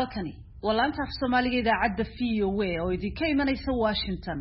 halkani walaanta af Soomaaliga idaacadda VOA oo idinka imanaysa Washington.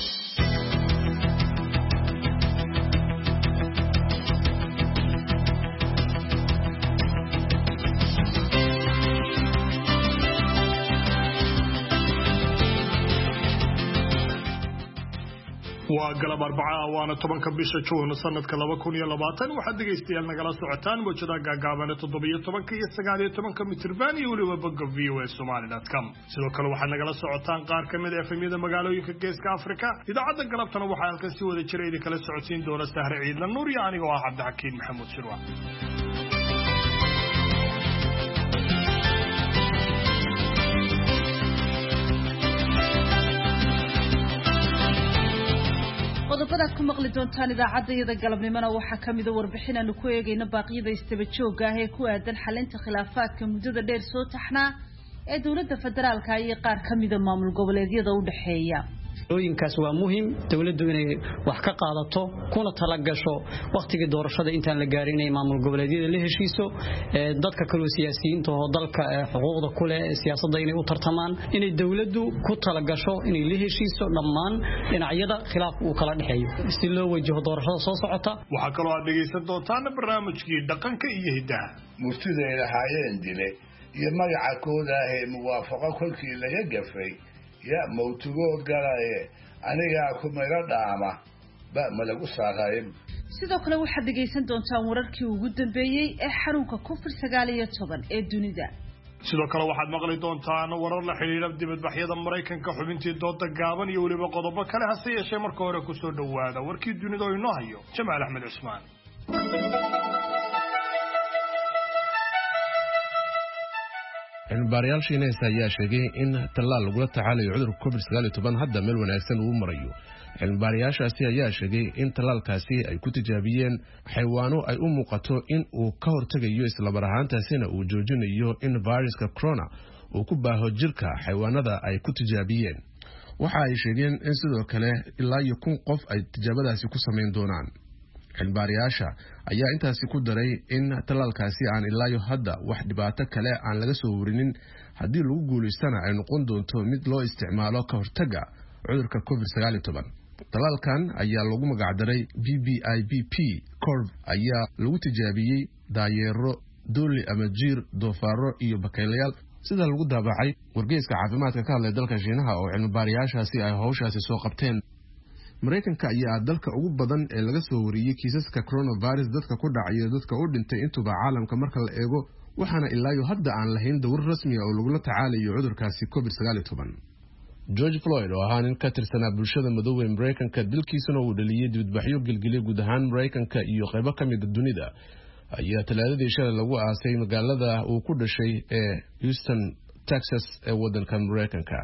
waa galab Arbacaa waana 10ka bisha Juun sanadka 2020 waxaad dhageystayaal nagala socotaan wajada gaagaaban 17 iyo 19 mitirban iyo waliba bogga voasomali.com sidoo kale waxaad nagala socotaan qaar kamid ah efemyada magaalooyinka Geeska Afrika idaacadda galabtana waxaa halkan si wada jira idin kala socodsiin doona Sahre Ciidla Nuur iyo anigoo ah Cabdixakiin Maxamuud Shirwa. qodobada ku maqli doontaan idaacadda galabnimada waxaa kamid ah warbixin aan ku eegayna baaqyada istaba joogga ah ee ku aadan xalinta khilaafaadka muddada dheer soo taxnaa ee dawladda federaalka iyo qaar kamid ah maamul goboleedyada u dhaxeeya. ooyinkaas waa muhiim dawladdu inay wax ka qaadato kuna tala gasho waqtiga doorashada intaan la gaarin ee maamul goboleedyada la heshiiso dadka kale siyaasiyiinta oo dalka xuquuqda ku leh siyaasadda inay u tartamaan inay dawladdu ku tala gasho inay la heshiiso dhammaan dhinacyada khilaaf uu kala dhaxeeyo si loo wajaho doorashada soo socota. waxa kale oo aad dhageysan doontaan barnaamijkii dhaqanka iyo hidaha murtida ay lahaayeen dile iyo magaca kooda ee muwaafaqo kolkii laga gafay ya mawtugood galaaye aniga ku meelo dhaama ba malagu saaqayn. sidoo kale waxaad dhageysan doontaan wararkii ugu dambeeyay ee xarunka COVID-19 ee dunida. sidoo kale waxaad maqli doontaan warar la xiriira dibadbaxyada Mareykanka xubintii dooda gaaban iyo waliba qodobo kale hase yeeshee marka hore ku soo dhawaada warkii dunida oo inoo hayo Jamaal Axmed Cusmaan. cilmi-baarayaal Shiineys ayaa sheegay in tallaal lagula tacaalayo cudurka COVID-19 hadda meel wanaagsan uu marayo. cilmi-baarayaashaasi ayaa sheegay in tallaalkaasi ay ku tijaabiyeen xayawaano ay u muuqato in uu ka hortagayo isla mar ahaantaasina uu joojinayo in viruska corona uu ku baaho jirka xayawaanada ay ku tijaabiyeen. waxa ay sheegeen in sidoo kale ilaa 1,000 qof ay tijaabadaasi ku sameyn doonaan. cilmi-baarayaasha ayaa intaasi ku daray in tallaalkaasi aan ilaa hadda wax dhibaato kale aan laga soo warinin haddii lagu guuleystana ay noqon doonto mid loo isticmaalo ka hortaga cudurka COVID-19. tallaalkan ayaa lagu magacdaray BBIBP Corv ayaa lagu tijaabiyey daayeero, dooli ama jiir, doofaaro iyo bakaylayaal sida lagu daabacay wargeyska caafimaadka ka hadlay dalka Shiinaha oo cilmi-baarayaashaasi ay hawshaasi soo qabteen. Mareykanka ayaa dalka ugu badan ee laga soo wariyay kiisaska coronavirus dadka ku dhacay dadka u dhintay intuba caalamka marka la eego waxaana ilaa hadda aan lahayn dawr rasmi ah oo lagu tacaalayo cudurkaasi COVID-19. George Floyd oo ahaa nin ka tirsanaa bulshada madow ee Mareykanka dilkiisana uu dhaliyay dibadbaxyo gilgilay guud ahaan Mareykanka iyo qaybo ka mid ah dunida ayaa talaadadii shalay lagu aasay magaalada uu ku dhashay ee Houston, Texas ee waddanka Mareykanka.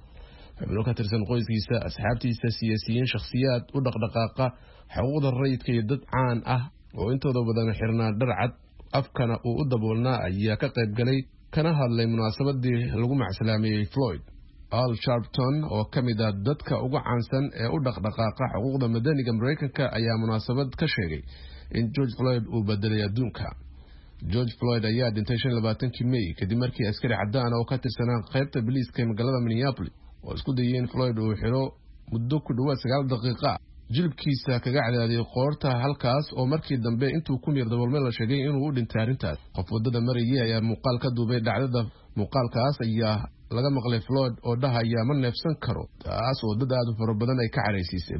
xubno ka tirsan qoyskiisa, asxaabtiisa, siyaasiyiin, shakhsiyaad u dhaqdhaqaaqa xuquuqda rayidka iyo dad caan ah oo intooda badan xirnaa dhar cad afkana uu u daboolnaa ayaa ka qayb galay kana hadlay munaasabadii lagu macsalaameeyay Floyd. Al Sharpton oo ka mid ah dadka ugu caansan ee u dhaqdhaqaaqa xuquuqda madaniga Mareykanka ayaa munaasabad ka sheegay in George Floyd uu bedelay adduunka. George Floyd ayaa dhintay 25 May kadib markii askari cadaan oo ka tirsanaa qaybta booliiska ee magaalada Minneapolis oo isku dayeen Floyd uu xiro muddo ku dhawaad 9 daqiiqo jilibkiisa kaga cadaadiyay qoorta halkaas oo markii dambe intuu ku miyir daboolmay la sheegay inuu u dhintay arrintaas. qof wadada marayay ayaa muuqaal ka duubay dhacdada. muuqaalkaas ayaa laga maqlay Floyd oo dhahaya ma neefsan karo, taas oo dad aad u fara badan ay ka xareysiisay.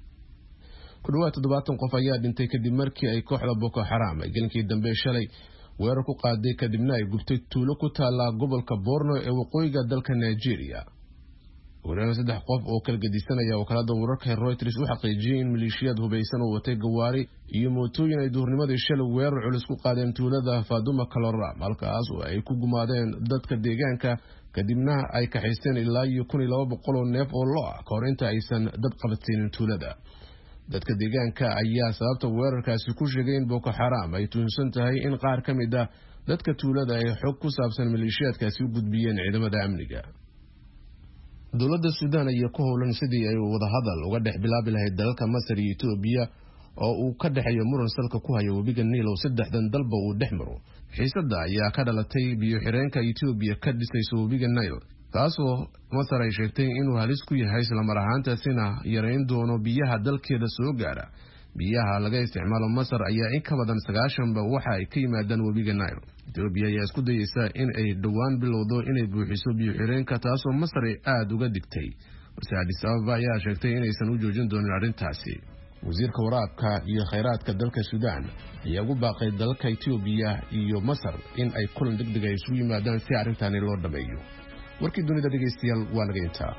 ku dhawaad 70 qof ayaa dhintay kadib markii ay kooxda Boko Haram ay gelinkii dambe shalay weerar ku qaaday kadibna ay gubtay tuulo ku taala gobolka Borno ee waqooyiga dalka Nigeria. wararka 3 qof oo kala gadisanaya wakaalada wararka Reuters u xaqiijiyay in maleeshiyad hubeysan oo watay gawaari iyo mootooyin ay duhurnimadii shalay weerar culus ku qaadeen tuulada Faduma Kalora halkaas oo ay ku gumaadeen dadka deegaanka kadibna ay ka xiseen ilaa 1,200 oo neef oo lo ah ka hor inta aysan dab qabatin tuulada. dadka deegaanka ayaa sababta weerarkaasi ku sheegay in Boko Haram ay tuunsan tahay in qaar ka mid ah dadka tuulada ay xog ku saabsan maleeshiyadkaasi u gudbiyeen ciidamada amniga. dawladda Suudaan ayaa ku howlan sidii ay wada hadal uga dhex bilaabi lahayd dalalka Masar iyo Itoobiya oo uu ka dhaxeeyo muran salka ku haya webiga Niil oo saddexdan dalba uu dhexmaro xiisada ayaa ka dhalatay biyo xireenka Ethiopia ka dhisayso webiga Niil taasoo Masar ay sheegtay inuu halis ku yahay isla mar ahaantaasina yareyn doono biyaha dalkeeda soo gaara biyaha laga isticmaalo Masar ayaa in ka badan 90 waxa ay ka yimaadaan webiga Niil Ethiopia ayaa isku dayaysa in ay dhawaan bilowdo inay buuxiso biyo xireenka taasoo Masar ay aad uga digtay balse Addis Ababa ayaa sheegtay inaysan u joojin doonin arrintaasi wasiirka waraabka iyo kheyraadka dalka Suudaan ayaa ugu baaqay dalka Ethiopia iyo Masar in ay kulan degdeg ah isugu yimaadaan si arrintan loo dhameeyo warkii dunida dhageystayaal waa naga intaa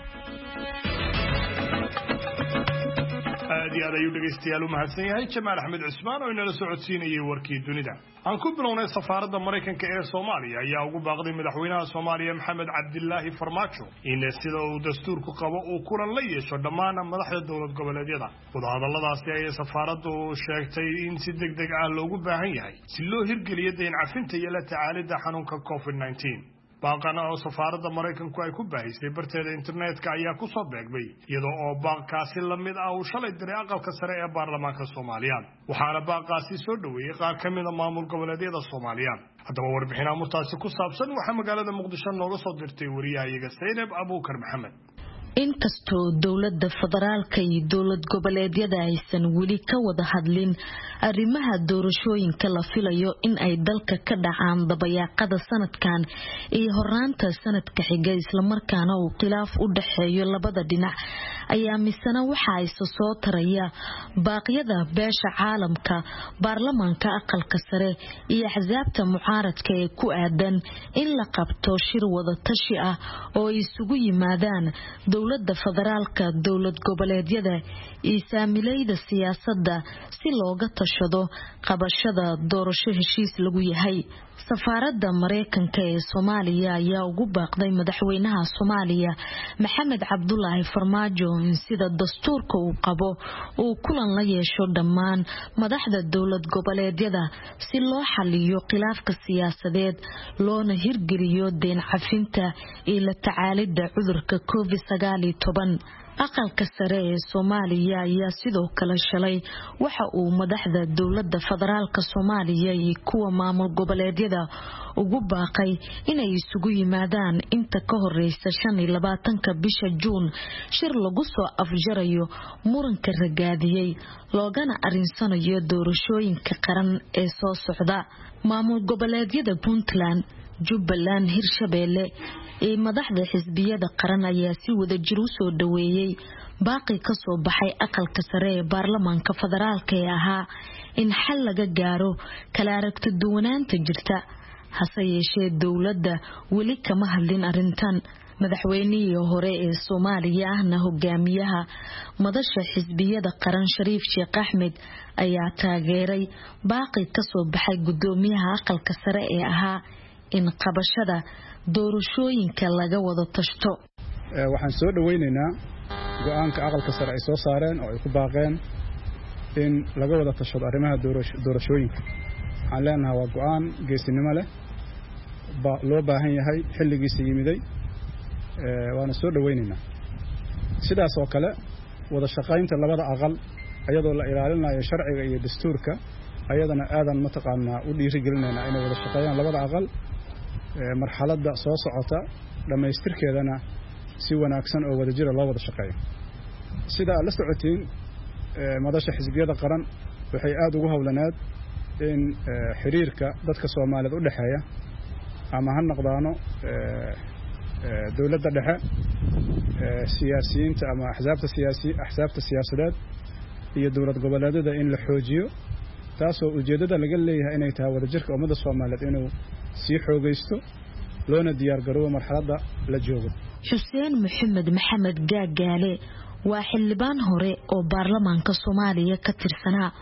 aad ayuu dhageystayaal u mahadsan yahay Jamaal Axmed Cusmaan oo inala socodsiinayay warkii dunida aan ku bilownay safaaradda Mareykanka ee Soomaaliya ayaa ugu baaqday madaxweynaha Soomaaliya Maxamed Cabdilaahi Farmaajo in sida uu dastuurku qabo uu kulan la yeesho dhammaan madaxda dawlad goboleedyada wadahadalladaasi ay safaaraddu sheegtay in si degdeg ah loogu baahan yahay si loo hirgeliyo deyn cafinta iyo la tacaalida xanuunka COVID-19 baaqana oo safaaradda Mareykanku ay ku baahisay barteeda internetka ayaa ku soo beegmay iyadoo oo baaqkaasi la mid ah uu shalay diray aqalka sare ee baarlamaanka Soomaaliya waxaana baaqaasi soo dhaweeyay qaar ka mid ah maamul goboleedyada Soomaaliya haddaba warbixin amurtaasi ku saabsan waxa magaalada Muqdisho nooga soo dirtay wariyahayaga Saynab Abuukar Maxamed inkastoo dawladda federaalka iyo dawlad goboleedyada aysan weli ka wada hadlin arrimaha doorashooyinka la filayo in ay dalka ka dhacaan dabayaaqada sanadkan iyo horaanta sanadka xiga isla markaana uu khilaaf u dhaxeeyo labada dhinac ayaa misana waxa ay soo taraya baaqyada beesha caalamka baarlamaanka aqalka sare iyo axsaabta mucaaradka ee ku aadan in la qabto shir wada tashi ah oo isugu yimaadaan dawladda federaalka dawlad goboleedyada iyo saamilayda siyaasadda si looga tashado qabashada doorasho heshiis lagu yahay safaaradda Mareykanka ee Soomaaliya ayaa ugu baaqday madaxweynaha Soomaaliya Maxamed Cabdulaahi Farmaajo in sida dastuurka uu qabo uu kulan la yeesho dhammaan madaxda dawlad goboleedyada si loo xalliyo khilaafka siyaasadeed loona hirgeliyo deyn cafinta iyo la tacaalida cudurka COVID-19 aqalka sare ee Soomaaliya ayaa sidoo kale shalay waxa uu madaxda dawladda federaalka Soomaaliya iyo kuwa maamul goboleedyada ugu baaqay inay isugu yimaadaan inta ka horeysa 25 bisha Juun shir lagu soo afjarayo muranka ragaadiyay loogana arinsanayo doorashooyinka qaran ee soo socda maamul goboleedyada Puntland Jubbaland Hirshabeelle ee madaxda xisbiyada qaran ayaa si wada jir u soo dhaweeyay baaqi ka soo baxay aqalka sare ee baarlamaanka federaalka ee ahaa in xal laga gaaro kala aragti duwanaanta jirta hase yeeshee dawladda weli kama hadlin arrintan madaxweynihii hore ee Soomaaliya ahna hogaamiyaha madasha xisbiyada qaran Shariif Sheekh Axmed ayaa taageeray baaqi ka soo baxay gudoomiyaha aqalka sare ee ahaa in qabashada doorashooyinka laga wada tashto waxaan soo dhaweynaynaa go'aanka aqalka sare ay soo saareen oo ay ku baaqeen in laga wada tashado arrimaha doorashooyinka waxaan leenahay waa go'aan geesinimo leh loo baahan yahay xilligiisa yimiday waana soo dhaweynaynaa sidaas oo kale wada shaqaynta labada aqal iyadoo la ilaalinayo sharciga iyo dastuurka ayadana aadan mataqaanaa u dhiirigelinayna inay wada shaqeeyaan labada aqal marxaladda soo socota dhamaystirkeedana si wanaagsan oo wada jira loo wada shaqeeyo sida la socotiin madasha xisbiyada qaran waxay aad ugu hawlanaad in xiriirka dadka Soomaaliyeed u dhaxeeya ama ha noqdaano dawladda dhexe siyaasiyiinta ama axsaabta siyaasadeed iyo dawlad goboleedyada in la xoojiyo taasoo ujeedada laga leeyahay inay tahay wada jirka ummadda Soomaaliyeed inuu si xoogaysto loona diyaar garoobo marxaladda la joogo Xuseen Maxamed Gaagaale waa xildhibaan hore oo baarlamaanka Soomaaliya ka tirsanaa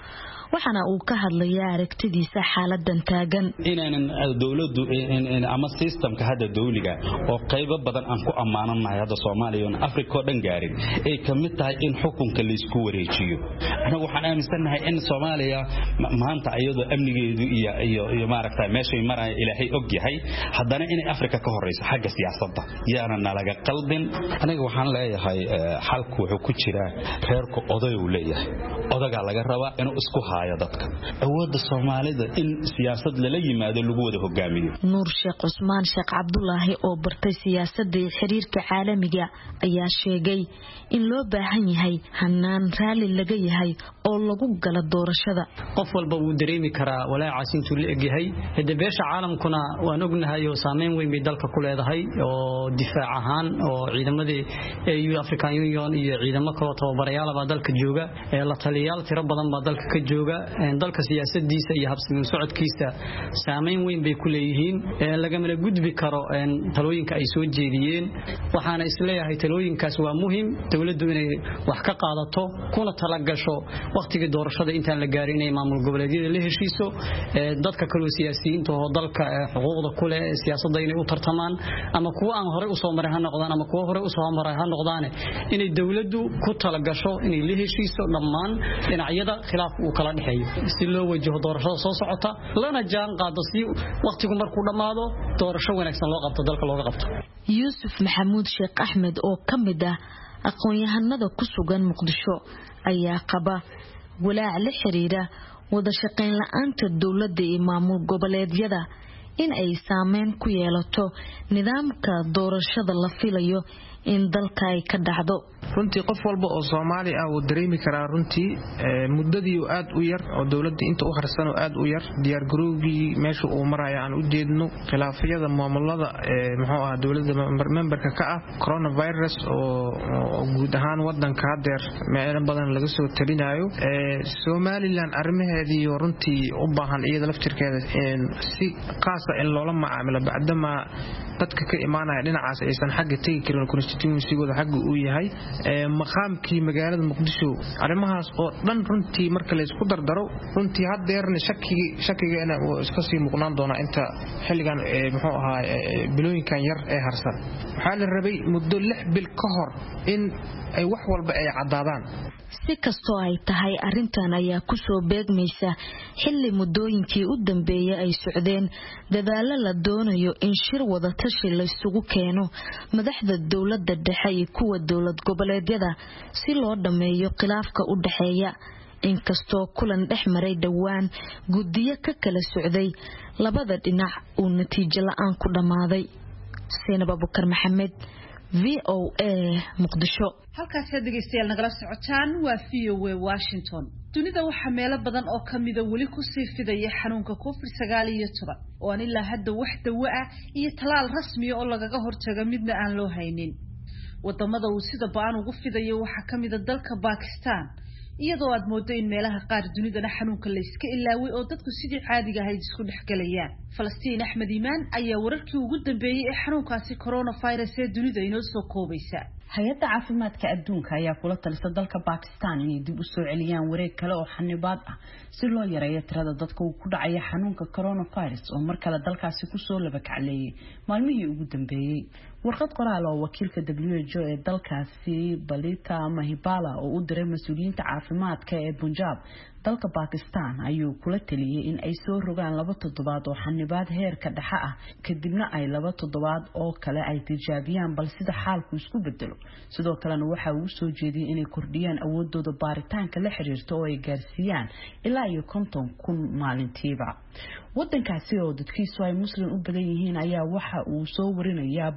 waxaana uu ka hadlayaa aragtidiisa xaaladan taagan inaan dawladdu ama systemka hadda dawliga oo qaybo badan aan ku amaananahay hadda Soomaaliya iyo Afrika oo dhan gaarin ay kamid tahay in xukunka la isku wareejiyo anagu waxaan aaminsanahay in Soomaaliya maanta ayadoo amnigeedu iyo maaragtay meeshay maray Ilaahay og yahay haddana in Afrika ka horeyso xagga siyaasadda yaana nalaga qalbin aniga waxaan leeyahay xalku wuxuu ku jiraa reerku oday uu leeyahay odaga laga rabaa inuu isku haayo dadka awoodda Soomaalida in siyaasad la yimaado lagu wada hogaamiyo Nuur Sheekh Usmaan Sheekh Cabdullaahi oo bartay siyaasadda iyo xiriirka caalamiga ayaa sheegay in loo baahan yahay hanaan raali laga yahay oo lagu gala doorashada qof walba uu dareemi karaa walaacaas intuu la egyahay hada beesha caalamkuna waan ognahay oo saameyn weyn bay dalka ku leedahay oo difaac ahaan oo ciidamadii African Union iyo ciidamo kale oo tababarayaal baa dalka jooga la taliyaal tiro badan baa dalka ka jooga dalka siyaasadiisa iyo habsami socodkiisa saameyn weyn bay ku leeyihiin laga mala gudbi karo talooyinka ay soo jeediyeen waxaana isleeyahay talooyinkaas waa muhiim dawladdu inay wax ka qaadato kuna tala gasho waqtiga doorashada intaan la gaarin inay maamul goboleedyada la heshiiso dadka kale oo siyaasiyiinta oo dalka xuquuqda ku leh siyaasadda inay u tartamaan ama kuwa aan hore u soo maray ha noqdaan ama kuwa hore u soo maray ha noqdaan inay dawladdu ku tala gasho inay la heshiiso dhammaan dhinacyada khilaaf uu kala dhaxeeyo si loo wajaho doorashada soo socota lana jaan qaado si waqtigu markuu dhamaado doorasho wanaagsan loo qabto dalka looga qabto Yuusuf Maxamuud Sheekh Axmed oo kamid ah aqoon-yahanada ku sugan Muqdisho ayaa qaba walaac la xiriira wada shaqayn la'aanta dawladda iyo maamul goboleedyada in ay saameyn ku yeelato nidaamka doorashada la filayo in dalka ay ka dhacdo runtii qof walba oo Soomaali ah uu dareemi karaa runtii muddadii aad u yar oo dawladda inta u harsan oo aad u yar diyaar garowgii meesha uu marayo aan u jeedno khilaafyada maamulada muxuu ah dawladda memberka ka ah coronavirus oo guud ahaan wadanka hadeer meelo badan laga soo talinayo Somaliland arrimaheedii runtii u baahan iyada laftirkeeda si qaas ah in loola macaamilo bacdama dadka ka imaanaya dhinacaas aysan xagga tagi karin constituency-gooda xagga uu yahay maqaamkii magaalada Muqdisho arrimahaas oo dhan runtii marka la isku dardaro runtii hadeerna shakigeena oo iska sii muuqnaan doona inta xilligan muxuu ahaa bilooyinkan yar ee harsan waxa la rabay muddo 6 bil ka hor in ay wax walba ay cadaadaan si kasto ay tahay arintan ayaa ku soo beegmaysa xilli muddooyinkii u dambeeyay ay socdeen dadaalo la doonayo in shir wada tashi la isugu keeno madaxda dawladda dhexe iyo kuwa dawlad goboleedyada si loo dhameeyo khilaafka u dhaxeeya inkastoo kulan dhex maray dhawaan guddiyo ka kala socday labada dhinac uu natiijo la'aan ku dhamaaday Seenaba Bukar Maxamed VOA Muqdisho halkaas dhageystayaal nagala socotaan waa VOA Washington dunida waxa meelo badan oo kamida wali ku sii fidaya xanuunka COVID-19 oo aan ilaa hadda wax dawo ah iyo talaal rasmi ah oo lagaga hortago midna aan loo haynin wadamada uu sida baan ugu fidayo waxa kamida dalka Pakistan iyadoo aad moodo in meelaha qaar dunida xanuunka la iska ilaaway oo dadku sidii caadiga ahayd isku dhexgalayaan Falastiin Axmed Iimaan ayaa wararkii ugu dambeeyay ee xanuunkaasi coronavirus ee dunida inoo soo koobaysa hay'adda caafimaadka adduunka ayaa kula talisay dalka Pakistan inay dib u soo celiyaan wareeg kale oo xanibaad ah si loo yareeyo tirada dadka ku dhacaya xanuunka coronavirus oo mar kale dalkaasi ku soo laba kacleeyay maalmihii ugu dambeeyay warqad qoraal oo wakiilka WHO ee dalkaasi Balita Mahibala oo u diray mas'uuliyiinta caafimaadka ee Punjab dalka Pakistan ayuu kula taliyay in ay soo rogaan 2 toddobaad oo xanibaad heerka dhexe ah kadibna ay 2 toddobaad oo kale ay tijaabiyaan bal sida xaalku isku bedelo sidoo kalena waxa uu soo jeediyay inay kordhiyaan awoodooda baaritaanka la xiriirto oo ay gaarsiiyaan ilaa 50,000 maalintiiba wadankaasi oo dadkiisu ay muslim u badan yihiin ayaa waxa uu soo warinayaa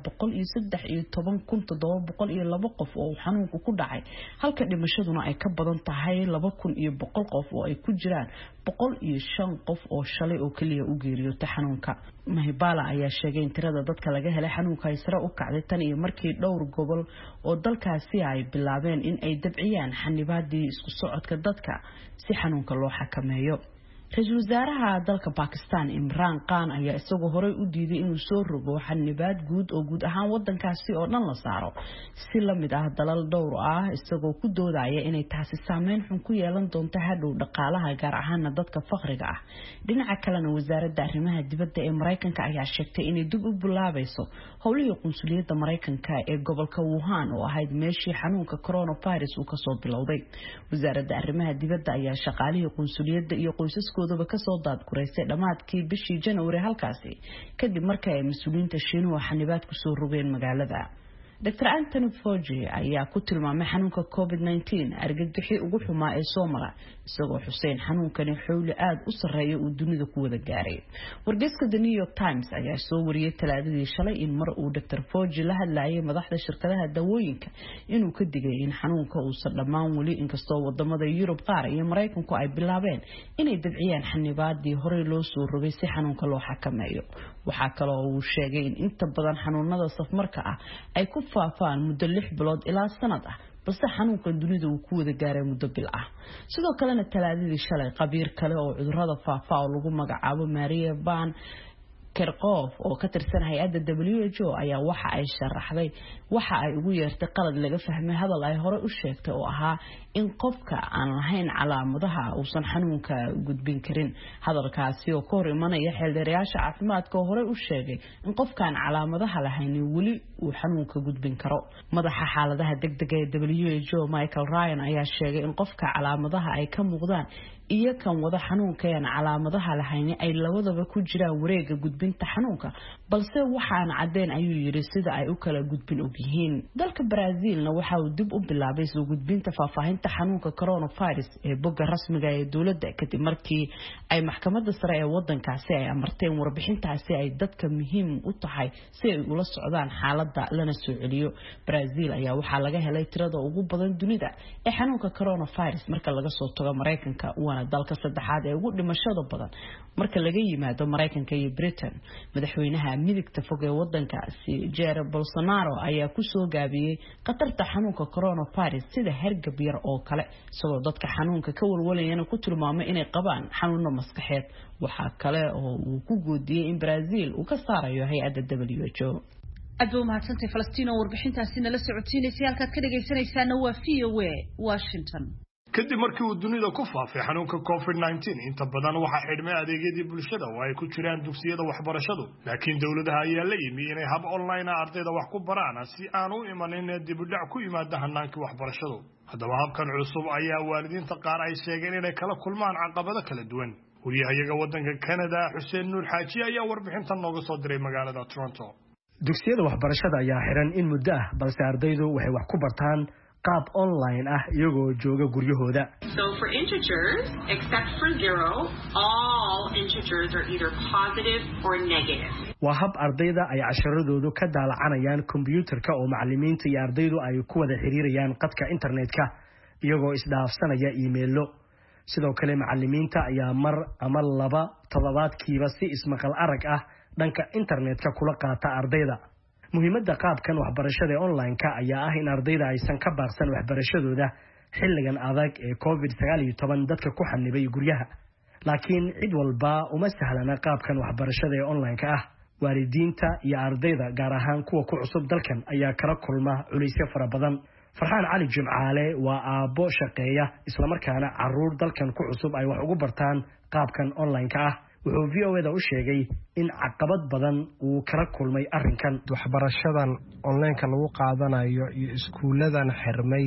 113,702 qof oo xanuunku ku dhacay halka dhimashaduna ay ka badan tahay 2,100 qof oo ay ku jiraan 105 qof oo shalay oo kaliya u geeriyootay xanuunka Mahibala ayaa sheegay in tirada dadka laga helay xanuunka ay sare u kacday tan iyo markii dhowr gobol oo dalkaasi ay bilaabeen in ay dabciyaan xanibaadii isku socodka dadka si xanuunka loo xakameeyo ra-iisul wasaaraha dalka Pakistan Imran Khan ayaa isagoo horey u diiday inuu soo rogo xanibaad guud oo guud ahaan wadankaasi oo dhan la saaro si la mid ah dalal dhowr ah isagoo ku doodaya inay taasi saameyn xun ku yeelan doonto hadhow dhaqaalaha gaar ahaan dadka faqriga ah dhinaca kalena wasaaradda arrimaha dibadda ee Mareykanka ayaa sheegtay inay dib u bilaabayso howlihii qunsuliyadda Mareykanka ee gobolka Wuhan oo ahayd meeshii xanuunka coronavirus uu ka soo bilowday wasaaradda arrimaha dibadda ayaa shaqaalihii qunsuliyadda iyo qoysaskooda ka soo daadgureysay dhamaadkii bishii January halkaasi kadib markii ay mas'uuliyiinta Shiinuhu xanibaad ku soo rogeen magaalada Dr. Anthony Fauci ayaa ku tilmaamay xanuunka COVID-19 argagixii ugu xumaa ee Soomaaliya isagoo xuseen xanuunkani xawli aad u sareeyo uu dunida ku wada gaaray. Wargeyska The New York Times ayaa soo wariyay Talaadadii shalay in mar uu Dr. Fauci la hadlayay madaxda shirkadaha dawooyinka inuu ka digay in xanuunka uusan dhammaan wali inkastoo wadamada Yurub qaar iyo Mareykanku ay bilaabeen inay dabciyaan xanibaadii hore loo soo rogay si xanuunka loo xakameeyo. Waxa kale oo uu sheegay in inta badan xanuunada safmarka ah ay ku faafaan muddo 6 bilood ilaa sanad ah balse xanuunkan dunida uu ku wada gaaray muddo bil ah sidoo kalena Talaadadii shalay qabiir kale oo cudurrada faafa oo lagu magacaabo Maria Van Kerkhove oo ka tirsan hay'adda WHO ayaa waxa ay sharaxday waxa ay ugu yeertay qalad laga fahmay hadal ay hore u sheegtay oo ahaa in qofka aan lahayn calaamadaha uusan xanuunka gudbin karin hadalkaasi oo ka hor imanaya xeeldheerayaasha caafimaadka oo hore u sheegay in qofkaan calaamadaha lahayn wali uu xanuunka gudbin karo madaxa xaaladaha degdega ee WHO Michael Ryan ayaa sheegay in qofka calaamadaha ay ka muuqdaan iyo kan wada xanuunka aan calaamadaha lahayn ay labadaba ku jiraan wareega gudbinta xanuunka balse waxaan cadeen ayuu yiri sida ay u kala gudbin og yihiin dalka Brazilna waxa uu dib u bilaabay soo gudbinta faahfaahinta xanuunka coronavirus ee bogga rasmiga ee dawladda kadib markii ay maxkamadda sare ee wadankaasi ay amarteen warbixintaasi ay dadka muhiim u tahay si ay ula socdaan xaaladda lana soo celiyo Brazil ayaa waxa laga helay tirada ugu badan dunida ee xanuunka coronavirus marka laga soo tago Mareykanka dalka saddexaad ee ugu dhimashada badan marka laga yimaado Mareykanka iyo Britain madaxweynaha midigta fog ee wadankaasi Jair Bolsonaro ayaa ku soo gaabiyay qatarta xanuunka coronavirus sida hergab yar oo kale sidoo dadka xanuunka ka walwalayana ku tilmaamay inay qabaan xanuuno maskaxeed waxa kale oo uu ku goodiyay in Brazil uu ka saarayo hay'adda WHO aad u mahadsantahay Falastiin oo warbixintaasina la socotiinaysa halkaad ka dhageysanaysaana waa VOA Washington kadib markii uu dunida ku faafay xanuunka COVID-19 inta badan waxa xidhmay adeegyadii bulshada oo ay ku jiraan dugsiyada waxbarashadu laakiin dawladaha ayaa la yimi inay hab online ardayda wax ku baraan si aan u imanin dib u dhac ku yimaada hannaankii waxbarashadu haddaba habkan cusub ayaa waalidiinta qaar ay sheegeen inay kala kulmaan caqabado kala duwan wariyahayaga wadanka Canada Xuseen Nuur Xaaji ayaa warbixintan nooga soo diray magaalada Toronto dugsiyada waxbarashada ayaa xiran in muddo ah balse ardaydu waxay wax ku bartaan qaab online ah iyagoo jooga guryahooda. So for integers, except for 0, all integers are either positive or negative. Waa hab ardayda ay casharadoodu ka daalacanayaan kombiyuutarka oo macallimiinta iyo ardaydu ay ku wada xiriirayaan qadka internetka iyagoo isdhaafsanaya emailo. Sidoo kale macallimiinta ayaa mar ama laba toddobaadkiiba si ismaqal arag ah dhanka internetka kula qaata ardayda. muhiimadda qaabkan waxbarashada online-ka ayaa ah in ardayda aysan ka baaqsan waxbarashadooda xilligan adag ee COVID-19 dadka ku xanibay guryaha laakiin cid walba uma sahlana qaabkan waxbarashada ee online-ka ah waalidiinta iyo ardayda gaar ahaan kuwa ku cusub dalkan ayaa kala kulma culeysyo fara badan Farxaan Cali Jimcaale waa aabbo shaqeeya isla markaana caruur dalkan ku cusub ay wax ugu bartaan qaabkan online-ka ah wuxuu VOA-da u sheegay in caqabad badan uu kala kulmay arrinkan waxbarashadan online-ka lagu qaadanayo iyo iskuuladan xirmay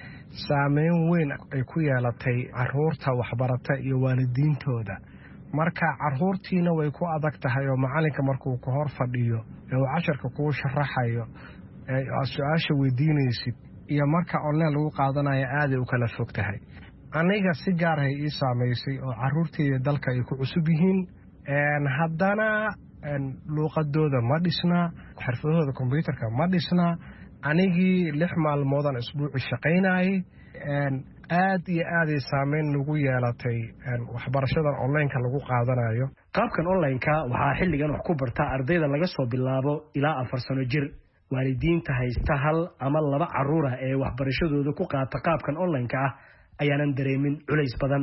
saameyn weyn ay ku yeelatay caruurta waxbarata iyo waalidiintooda marka caruurtiina way ku adag tahay oo macalinka markuu ku hor fadhiyo ee uu casharka kuu sharaxayo ee su'aasha weydiinaysid iyo marka online lagu qaadanayo aad ay u kala fog tahay aniga si gaar ah ii saameysay oo caruurtayda dalka ay ku cusub yihiin haddana luuqadooda ma dhisna xirfadahooda kombiyuutarka ma dhisna anigii 6 maalmoodan isbuuci shaqaynayay aad iyo aad ay saameyn nagu yeelatay waxbarashadan online-ka lagu qaadanayo qaabkan online-ka waxaa xilligan wax ku barta ardayda laga soo bilaabo ilaa 4 sano jir waalidiinta haysta 1 ama 2 caruur ah ee waxbarashadooda ku qaata qaabkan online-ka ah ayaanan dareemin culays badan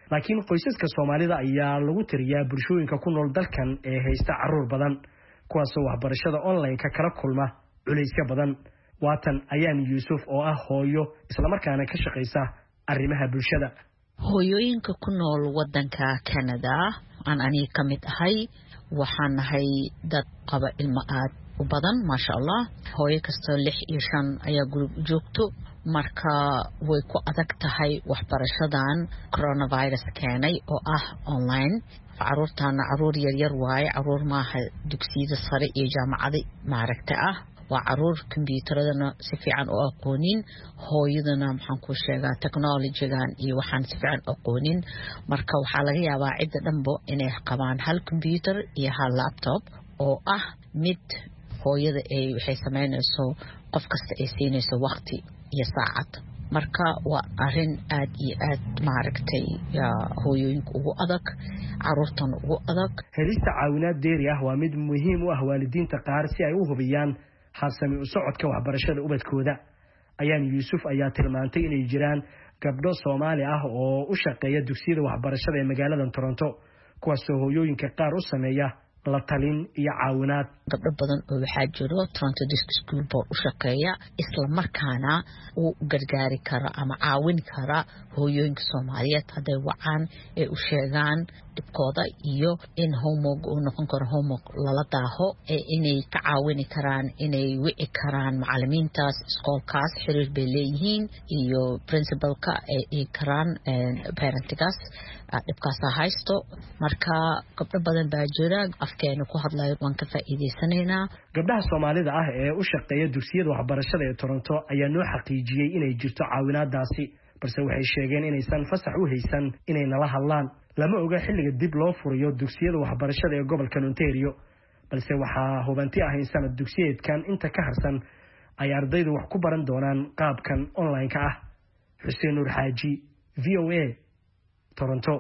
laakiin qoysaska Soomaalida ayaa lagu tiriyaa bulshooyinka ku nool dalkan ee haysta caruur badan kuwaas oo waxbarashada online-ka kala kulma culeysyo badan. Waatan Ayaan Yuusuf oo ah hooyo isla markaana ka shaqeysa arrimaha bulshada. hooyooyinka ku nool wadanka Canada aan aniga ka mid ahay waxaan nahay dad qaba ilmo aad u badan maasha Allah. hooyo kasta 6 iyo 5 ayaa group joogto marka way ku adag tahay waxbarashadan coronavirus keenay oo ah online. caruurtana caruur yar waaye, caruur maaha dugsiyada sare iyo jaamacada maaragta ah. waa caruur kombiyuutarada si fiican u aqoonin, hooyadana maxaan ku sheegaa technology-gan iyo waxaan si fiican aqoonin. marka waxaa laga yaabaa cid dhanbo inay qabaan hal computer iyo hal laptop oo ah mid hooyada ay waxay sameynayso qof kasta ay siinayso waqti iyo saacad. marka waa arin aad iyo aad maaragtay hooyooyinka ugu adag, caruurtan ugu adag. helista caawinaad dheeri ah waa mid muhiim u ah waalidiinta qaar si ay u hubiyaan habsami u socodka waxbarashada ubadkooda. Ayaan Yuusuf ayaa tilmaantay inay jiraan gabdho Soomaali ah oo u shaqeeya dugsiyada waxbarashada ee magaalada Toronto kuwaas oo hooyooyinka qaar u sameeya la talin iyo caawinaad. gabdho badan oo waxaa jiro Toronto District School Board u shaqeeya isla markaana uu gargaari kara ama caawin kara hooyooyinka Soomaaliyeed haday wacaan ee u sheegaan dhibkooda iyo in homework uu noqon karo homework lala daaho ee inay ka caawini karaan inay wici karaan macallimiintaas iskoolkaas xiriir bay leeyihiin iyo principalka ee karaan parentigaas dhibkaas haysto. marka gabdho badan baa jira afkeena ku hadlayo waan ka faa'iideysanaynaa. gabdhaha Soomaalida ah ee u shaqeeya dugsiyada waxbarashada ee Toronto ayaa noo xaqiijiyay inay jirto caawinaadaasi balse waxay sheegeen inaysan fasax u haysan inay nala hadlaan. lama oga xilliga dib loo furiyo dugsiyada waxbarashada ee gobolka Ontario balse waxaa hubanti ah in sanad dugsiyeedkan inta ka harsan ay ardaydu wax ku baran doonaan qaabkan online-ka ah. Xuseen Nuur Xaaji, VOA, Toronto.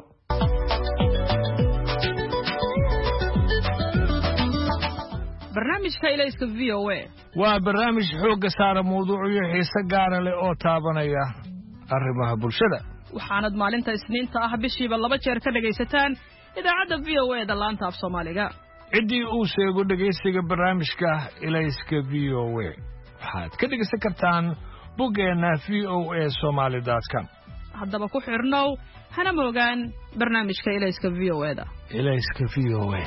barnaamijka ilayska VOA waa barnaamij xoogga saara mawduucyo xiiso gaar ah oo taabanaya arrimaha bulshada. waxaanad maalinta Isniinta ah bishiiba 2 jeer ka dhagaysataan idaacadda VOA da laanta af Soomaaliga. cidii uu sheego dhagaysiga barnaamijka ilayska VOA waxaad ka dhagaysan kartaan boggeena voasomali.com. haddaba ku xirnow hana moogaan barnaamijka ilayska VOA da. ilayska VOA.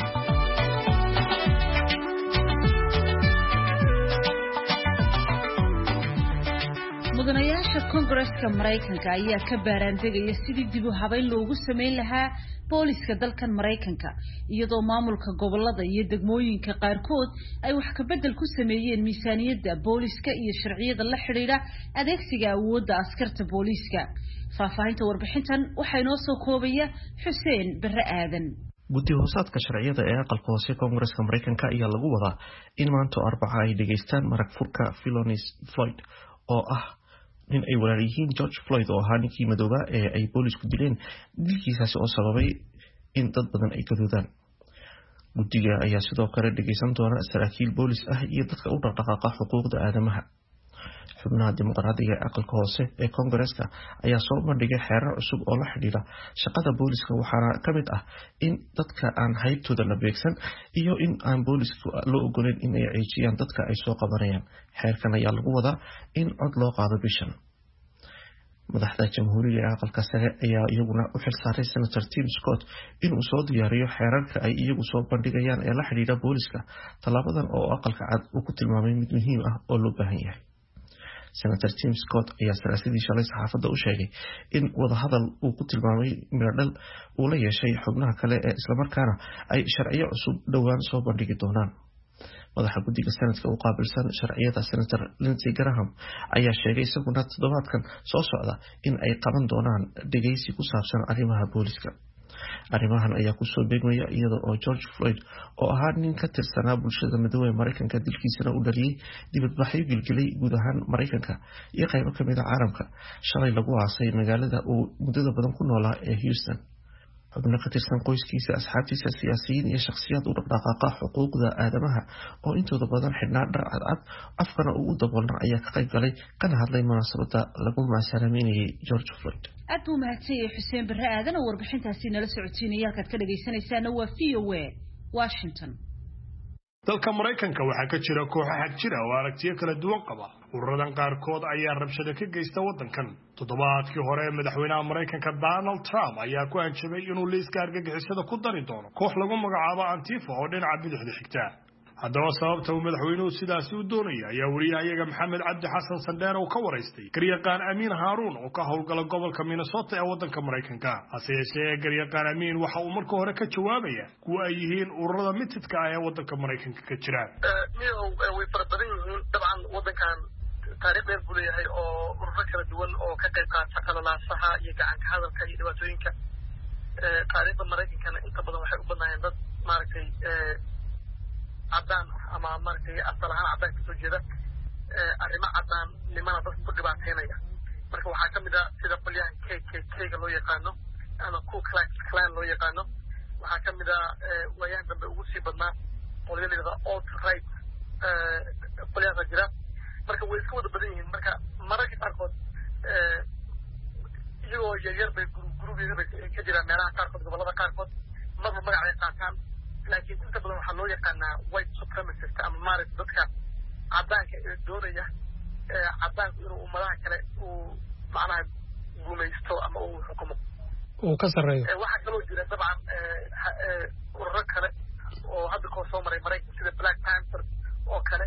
mudanayaasha Kongareeska Mareykanka ayaa ka baaraandegaya sidii dib u habeyn loogu sameyn lahaa booliska dalkan Mareykanka iyadoo maamulka gobolada iyo degmooyinka qaarkood ay wax ka bedel ku sameeyeen miisaaniyadda booliska iyo sharciyada la xiriira adeegsiga awoodda askarta booliska. faahfaahinta warbixintan waxaa inoo soo koobaya Xuseen Barre Aadan. guddi hoosaadka sharciyada ee aqalka hoose Kongareeska Mareykanka ayaa lagu wadaa in maanta Arbaca ay dhageystaan marag furka Philonis Floyd oo ah nin ay walaal yihiin George Floyd oo ahaa ninkii madooba ee ay boolisku dileen dilkiisaasi oo sababay in dad badan ay gadoodaan. guddiga ayaa sidoo kale dhageysan doona saraakiil boolis ah iyo dadka u dhaqdhaqaaqa xuquuqda aadamaha. xubnaha dimuqraadiga ee aqalka hoose ee Kongareeska ayaa soo bandhigay xeerar cusub oo la xidhiidha shaqada booliska waxaana ka mid ah in dadka aan haybtooda la beegsan iyo in aan booliska loo ogoleyn in ay ceejiyaan dadka ay soo qabanayaan. xeerkan ayaa lagu wadaa in cod loo qaado bishan. madaxda jamhuuriga ee aqalka sare ayaa iyaguna u xilsaaray Senator Tim Scott inuu soo diyaariyo xeerarka ay iyagu soo bandhigayaan ee la xidhiidha booliska. talaabadan oo aqalka cad uu ku tilmaamay mid muhiim ah oo loo baahan yahay. Senator Tim Scott ayaa saraasadii shalay saxaafadda u sheegay in wadahadal uu ku tilmaamay miradhal uu la yeeshay xubnaha kale ee isla markaana ay sharciyo cusub dhowaan soo bandhigi doonaan. madaxa guddiga sanadka u qaabilsan sharciyada Senator Lindsey Graham ayaa sheegay isaguna toddobaadkan soo socda in ay qaban doonaan dhageysi ku saabsan arrimaha booliska. arrimahan ayaa ku soo beegmaya iyada oo George Floyd oo ahaa nin ka tirsanaa bulshada madowga ee Mareykanka dilkiisana u dhaliyay dibadbaxyo gilgilay guud ahaan Mareykanka iyo qaybo ka mid ah caalamka shalay lagu aasay magaalada uu muddada badan ku noolaa ee Houston. xubno ka tirsan qoyskiisa, asxaabtiisa, siyaasiyiin iyo shakhsiyaad u dhaqdhaqaaqa xuquuqda aadamaha oo intooda badan xidhnaa dhar cadcad afkana ugu daboolna ayaa ka qayb galay kana hadlay munaasabada lagu maasalaamaynayay George Floyd. aad buu mahadsanyahay xuseen barre aadan oo warbixintaasi nala socotiinaya halkaad ka dhagaysanaysaana waa VOA Washington. dalka Mareykanka waxaa ka jira kooxo xag jira oo aragtiyo kala duwan qaba ururadan qaarkood ayaa rabshado ka geysta wadankan toddobaadkii hore madaxweynaha Mareykanka Donald Trump ayaa ku hanjabay inuu liiska argagixisada ku dari doono koox lagu magacaabo Antifa oo dhinaca bidixda xigta haddaba sababta uu madaxweynuhu sidaas u doonaya ayaa wariyahayaga Maxamed Cabdi Xasan Sandheer oo ka waraystay garyaqaan Amiin Haaruun oo ka howlgala gobolka Minnesota ee wadanka Mareykanka hase yeeshee garyaqaan Amiin waxa uu marka hore ka jawaabaya kuwa ay yihiin ururada mitidka ah ee wadanka Mareykanka ka jira way farabadan yihiin dabcan wadankan taariikh dheer buu leeyahay oo ururo kala duwan oo ka qayb qaata qalalaasaha iyo gacanka hadalka iyo dhibaatooyinka taariikhda Mareykankana inta badan waxay u badnaayeen dad maaragtay عدان أما مركي أصلها عدان كسوجدا أريما عدان لمن بس بدبا تينيا مركي وحكم إذا سيدا قليا كي لو يقانو أنا كو كلان لو يقانو وحكم إذا وياه بوسي بدنا قليا إذا alt right قليا غجرا مركي ويسكو بدبدين مركي تاركود يو يير بجروبي كجرا ميرا تاركود قبلا تاركود مرة مرة قاتان لكن أنت بدون حلول يقنا white supremacist أما مارس ضدك عدانك دورية عدانك إنه أملاك كله ومعناه بوميستو أما هو حكمه وكسر رأيه واحد كله جرى طبعا وركله وهذا كوسو مريك سيد بلاك بانثر وكله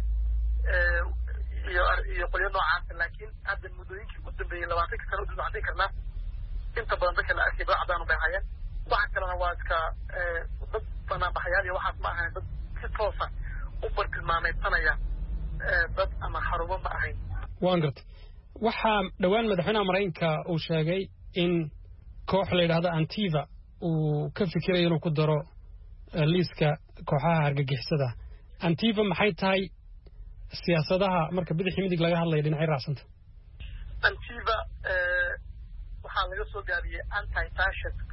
يقول إنه عارف لكن هذا المدنيين قدام بين لواتك كانوا بدون عدين كنا أنت بدون ذكر الأكيد عدانه بحياة واحد كله نواتك أنا بحيالي واحد معها بس كتوصل أوبر كلمة تنايا بس أنا حروب معهين. وانقط وحى دوان مدحنا مرينكا وشاقي إن كوح لهذا أنتيفا وكيف كده ينو كدرو ليسكا كوحها هرجع حسدا أنتيفا محيط هاي سياساتها مركب بدي حميدك لقاها الله يدين عير عصنت. أنتيفا وحال يسوع قالي أنتي فاشست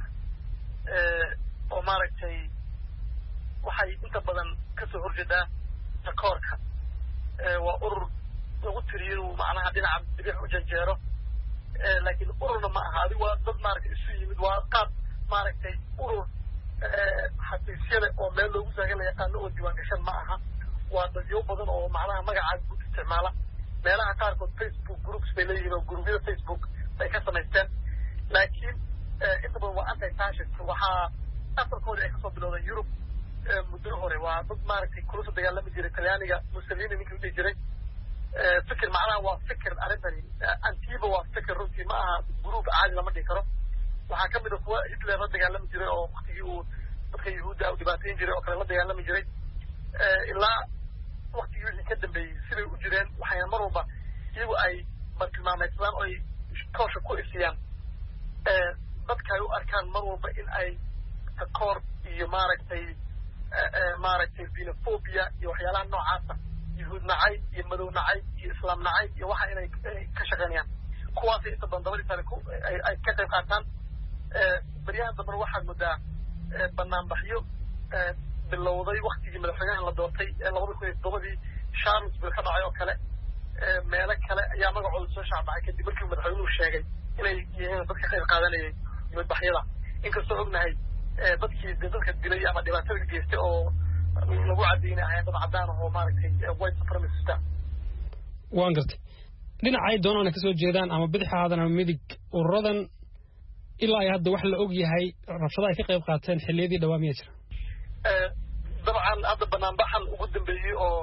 وماركتي waxay inta badan ka soo horjeedaa takoorka waa urur lagu tiriyo macnaha dhinaca bidix u janjeero laakiin ururna ma aha adigu waa dad maaragtay isu yimid waa qaab maaragtay urur xafiisyada oo meel loogu saagan la yaqaano oo diiwaan gashan ma aha waa dadyo badan oo macnaha magacaas guud isticmaala meelaha qaarkood Facebook groups bay leeyihiin oo gurubyada Facebook ay ka samaysteen laakiin inta badan waa anti-fascist waxaa asalkooda ay kasoo bilowdeen Yurub muddo hore waa dad maaragtay kula soo dagaalami jiray Talyaaniga Mussolini ninkii u dhihi jiray fikir macnaha waa fikir arrintani Antifa waa fikir runtii ma aha group caadi lama dhihi karo waxaa ka mid ah kuwa Hitler la dagaalami jiray oo waqtigii uu dadka Yuhuudda u dhibaateyn jiray oo kale la dagaalami jiray ilaa waqtigii wixii ka dambeeyey siday u jireen waxayna mar walba iyagu ay bartilmaameedsadaan oo ay toosha ku ifiyaan dadka ay u arkaan mar walba in ay takoor iyo maaragtay xenophobia iyo waxyaalaha noocaasa yuhuud nacay iyo madow nacay iyo islaam nacay iyo waxa inay ka shaqeynayaan kuwaasay inta badan dabadiisana ay ka qayb qaataan baryahan dambena waxaad moodaa banaanbaxyo bilowday waktigii madaxweynaha la doortay 2007 Charlottesville ka dhacay oo kale meelo kale ayaa magacooda soo shaacbacay kadib markii madaxweynuhu sheegay inay yihiin dadka qayb qaadanayay madaxyada inkastoo ognahay dadkii dadka dilay ama dhibaatada geystay oo lagu cadeynay ayaan dad cadaan ah oo maaragtay white supremacist waan gartay dhinacay doonana ka soo jeedaan ama bidix aadan ama midig ururadan ilaa ay hadda wax la og yahay rabshada ay ka qayb qaateen xilliyadii dhawaamiya jira dabcan hadda banaanbaxan ugu dambeeyay oo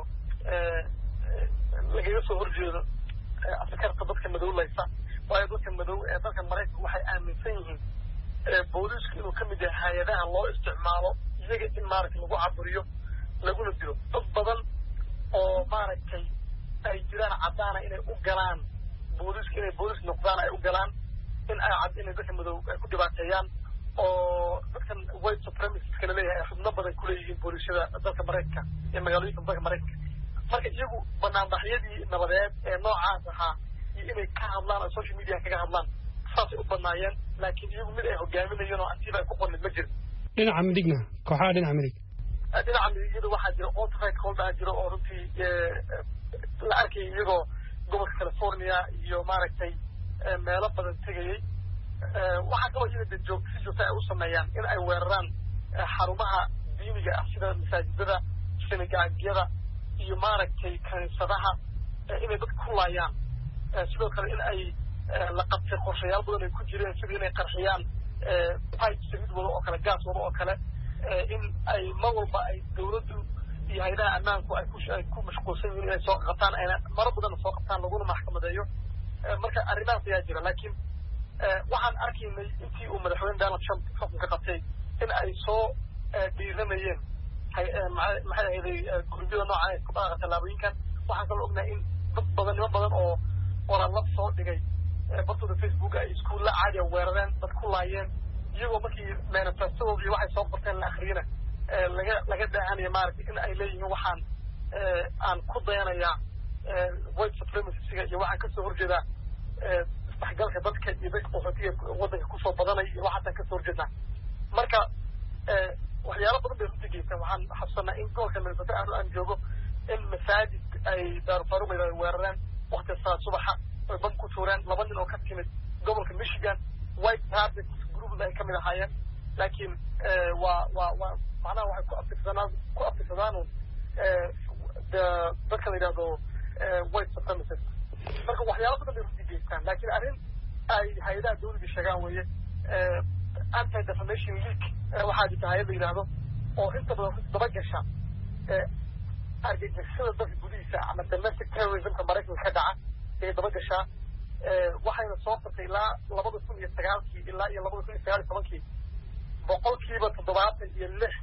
laga soo horjeedo askarta dadka madowlaysa waayo dadka madow ee dalka Mareykanka waxay aaminsan yihiin booliisku inuu ka mid yahay hay'adaha loo isticmaalo iyaga in maaragtay lagu caburiyo laguna dilo dad badan oo maaragtay ay jiraan cadaan inay u galaan booliisku inay booliis noqdaan ay u galaan in ay cad inay dadka madow ku dhibaateeyaan oo dadkan white supremacist kala leeyahay xubno badan ku leeyihiin booliisyada dalka Mareykanka ee magaalooyinka dalka Mareykanka marka iyagu banaanbaxyadii nabadeed ee noocaas ahaa iyo inay ka hadlaan oo social media kaga hadlaan saasay u banaayeen laakiin iyagu mid ay hogaaminayeen oo Antifa ay ku qornid ma jiro dhinaca midigna kooxaha dhinaca midig dhinaca midigada waxaa jira alt-right holdaa jiro oo runtii la arkay iyagoo gobolka California iyo maaragtay meelo badan tegayay waxaa kaloo iyada si joogta ay u sameeyaan in ay weeraraan xarumaha diiniga ah sida masaajidada sinagaagyada iyo maaragtay kaniisadaha inay dad ku laayaan sidoo kale in ay la qabtay qorshayaal badan ay ku jireen sida inay qarxiyaan pipe saliid wado oo kale gaas wado oo kale in ay mar walba ay dawladdu iyo hay'adaha ammaanku ay ku mashquulsan yihiin inay soo qabtaan ayna maro badan soo qabtaan laguna maxkamadeeyo marka arrimahaas ayaa jira laakiin waxaan arkaynay intii uu madaxweyne Donald Trump xukunka qabtay in ay soo dhiiranayeen maxay ahayd gurbida nooca ay ku dhaqaaqay tallaabooyinkan waxaan kaloo ognahay in dad badan nimo badan oo qoraallo soo dhigay bartooda Facebook ay iskuulla caadiya weerareen dad ku laayeen iyagoo markii manifestadooda iyo waxay soo qorteen la akhriyana laga daahanaya maaragtay in ay leeyihiin waxaan aan ku dayanayaa white supremacyga iyo waxaan kasoo horjeedaa isdhexgalka dadka iyo dadka qaxootiga waddanka kusoo badanaya iyo waxaasaan kasoo horjeednaa marka waxyaalo badan bay runtii geystaan waxaan xasuusanaa in gobolka Minnesota aan joogo in masaajid ay daarufaruq ay weerareen waqti salaad subaxa ay bam ku tuureen laba nin oo ka timid gobolka Michigan white target group ay kamid ahaayeen laakiin waa macnaha waxay ku abtirsadaan dadka la yidhaahdo white supremacist marka waxyaalo badan bay runtii geystaan laakiin arrin ay hay-adaha dawladda sheegaan weeye anti defamation league waxaa jirta hay-ad la yidhaahdo oo inta badan runtii daba gasha argagixisada dalka gudihiisa ama domestic terrorismka maraykanka ka dhaca ayay daba gashaa waxayna soo qortay ilaa 2009 ilaa iyo 2019 boqolkiiba 76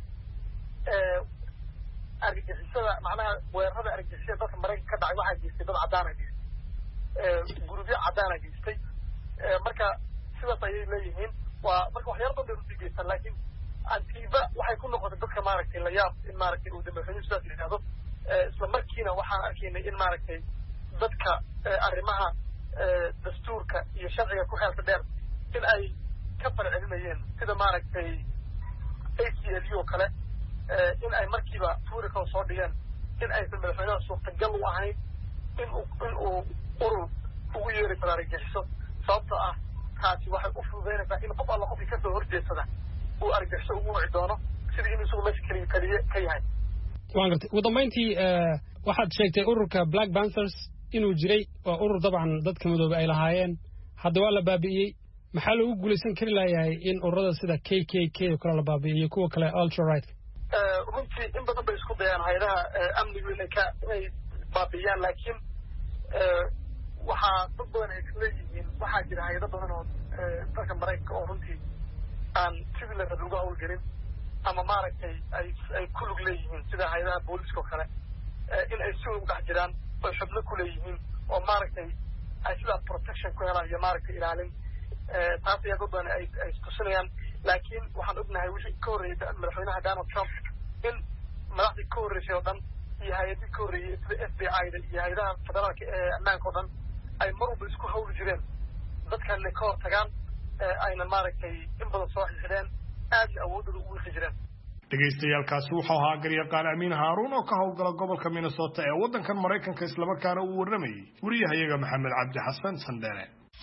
argagixisada macnaha weerarada argagixisada dalka maraykanka ka dhacay waxaa geystay dad cadaan ah gurubyo cadaan ah geystay marka sidaas ayay leeyihiin waa marka waxyaalo badan bay runtii geystaan laakiin antiba waxay ku noqotay dadka maaragtay la yaab in maaragtay uu madaxweynuhu sidaas yidhaahdo isla markiina waxaan arkaynay in maaragtay dadka arrimaha dastuurka iyo sharciga ku xeelka dheer in ay ka farcelinayeen sida maaragtay ACLU oo kale in ay markiiba tuurika soo dhigeen in aysan madaxweynaha suurtagal u ahayn in uu urur ugu yeeri karo argagixiso sababtoo ah taasi waxay u fududaynaysaa in qof alla qofkii kasoo horjeedsada uu argagixiso ugu wici doono sidii in isagu meesha keliye ka yahay waan gartay ugu dambayntii waxaad sheegtay ururka Black Panthers inuu jiray waa urur dabcan dadka madoobe ay lahaayeen hadda waa la baabi'iyey maxaa lagu guulaysan kari lahayahay in ururada sida KKK oo kale la baabi'iyo kuwa kale ultra right runtii in badan bay isku dayaan hay'adaha amnigu inay baabi'iyaan laakiin waxaa dad badan ay isleeyihiin waxaa jira hay'ado badan oo dalka maraykanka oo runtii aan sidii la rabay uga howlgelin ama maaragtay ay ku lug leeyihiin sida hay'adaha booliska oo kale in ay si ugu dhex jiraan oo xubno ku leeyihiin oo maaragtay ay sidaa protection ku helaan iyo maaragtay ilaalin taas ayaa dad badan ay tusinayaan laakiin waxaan ognahay wixii ka horreeyay madaxweynaha Donald Trump in madaxdii ka horreysay oo dhan iyo hay-adii ka horreeyay sida FBI-da iyo hay-adaha federaalka ee ammaanka oo dhan ay mar walba isku hawli jireen dadkanna ka hortagaan ayna maaragtay in badan soo xixideen aadna awoodooda u wiiqi jireen dhegaystayaaalkaasi wuxuu ahaa garyaqaan amiin haaruun oo ka howlgala gobolka Minnesota ee waddankan Maraykanka islamarkaana uu warramayay wariyahayaga maxamed cabdi xasan sandere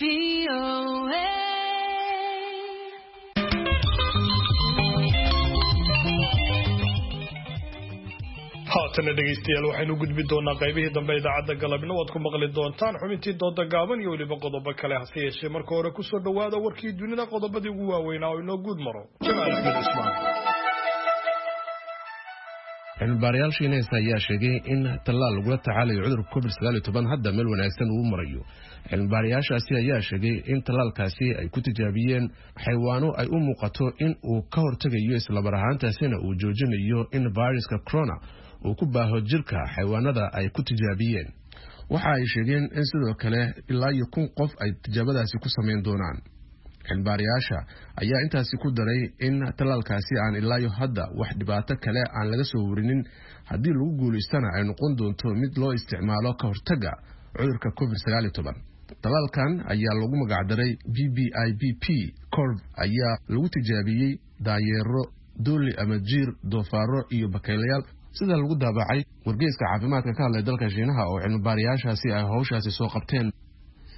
haatana dhegaystayaal waxaynu gudbi doonaa qaybihii dambe idaacadda galabnimo waad ku maqli doontaan xubintii dooda gaaban iyo weliba qodobo kale hase yeeshee marka hore kusoo dhawaada warkii dunida qodobadii ugu waaweynaa oo inoo guud maro jamaal axmed ismaan cilmibaarayaal shiineys ayaa sheegay in tallaal lagula tacaalayo cudurka COVID-19 hadda meel wanaagsan uu marayo cilmibaarayaashaasi ayaa sheegay in tallaalkaasi ay ku tijaabiyeen xayawaano ay u muuqato in uu ka hortegayo islamar ahaantaasina uu joojinayo in viruska corona uu ku baaho jirka xayawaanada ay ku tijaabiyeen waxa ay sheegeen in sidoo kale ilaa iyo 1,000 qof ay tijaabadaasi ku sameyn doonaan cilmibaarayaasha ayaa intaasi ku daray in tallaalkaasi aan ilaa iyo hadda wax dhibaato kale aan laga soo warinin haddii lagu guulaystana ay noqon doonto mid loo isticmaalo ka hortaga cudurka COVID-19 tallaalkan ayaa lagu magacdaray BBIBP Corv ayaa lagu tijaabiyey daayeero dooli ama jiir doofaaro iyo bakaylayaal sida lagu daabacay wargeyska caafimaadka ka hadlay dalka Shiinaha oo cilmibaarayaashaasi ay hawshaasi soo qabteen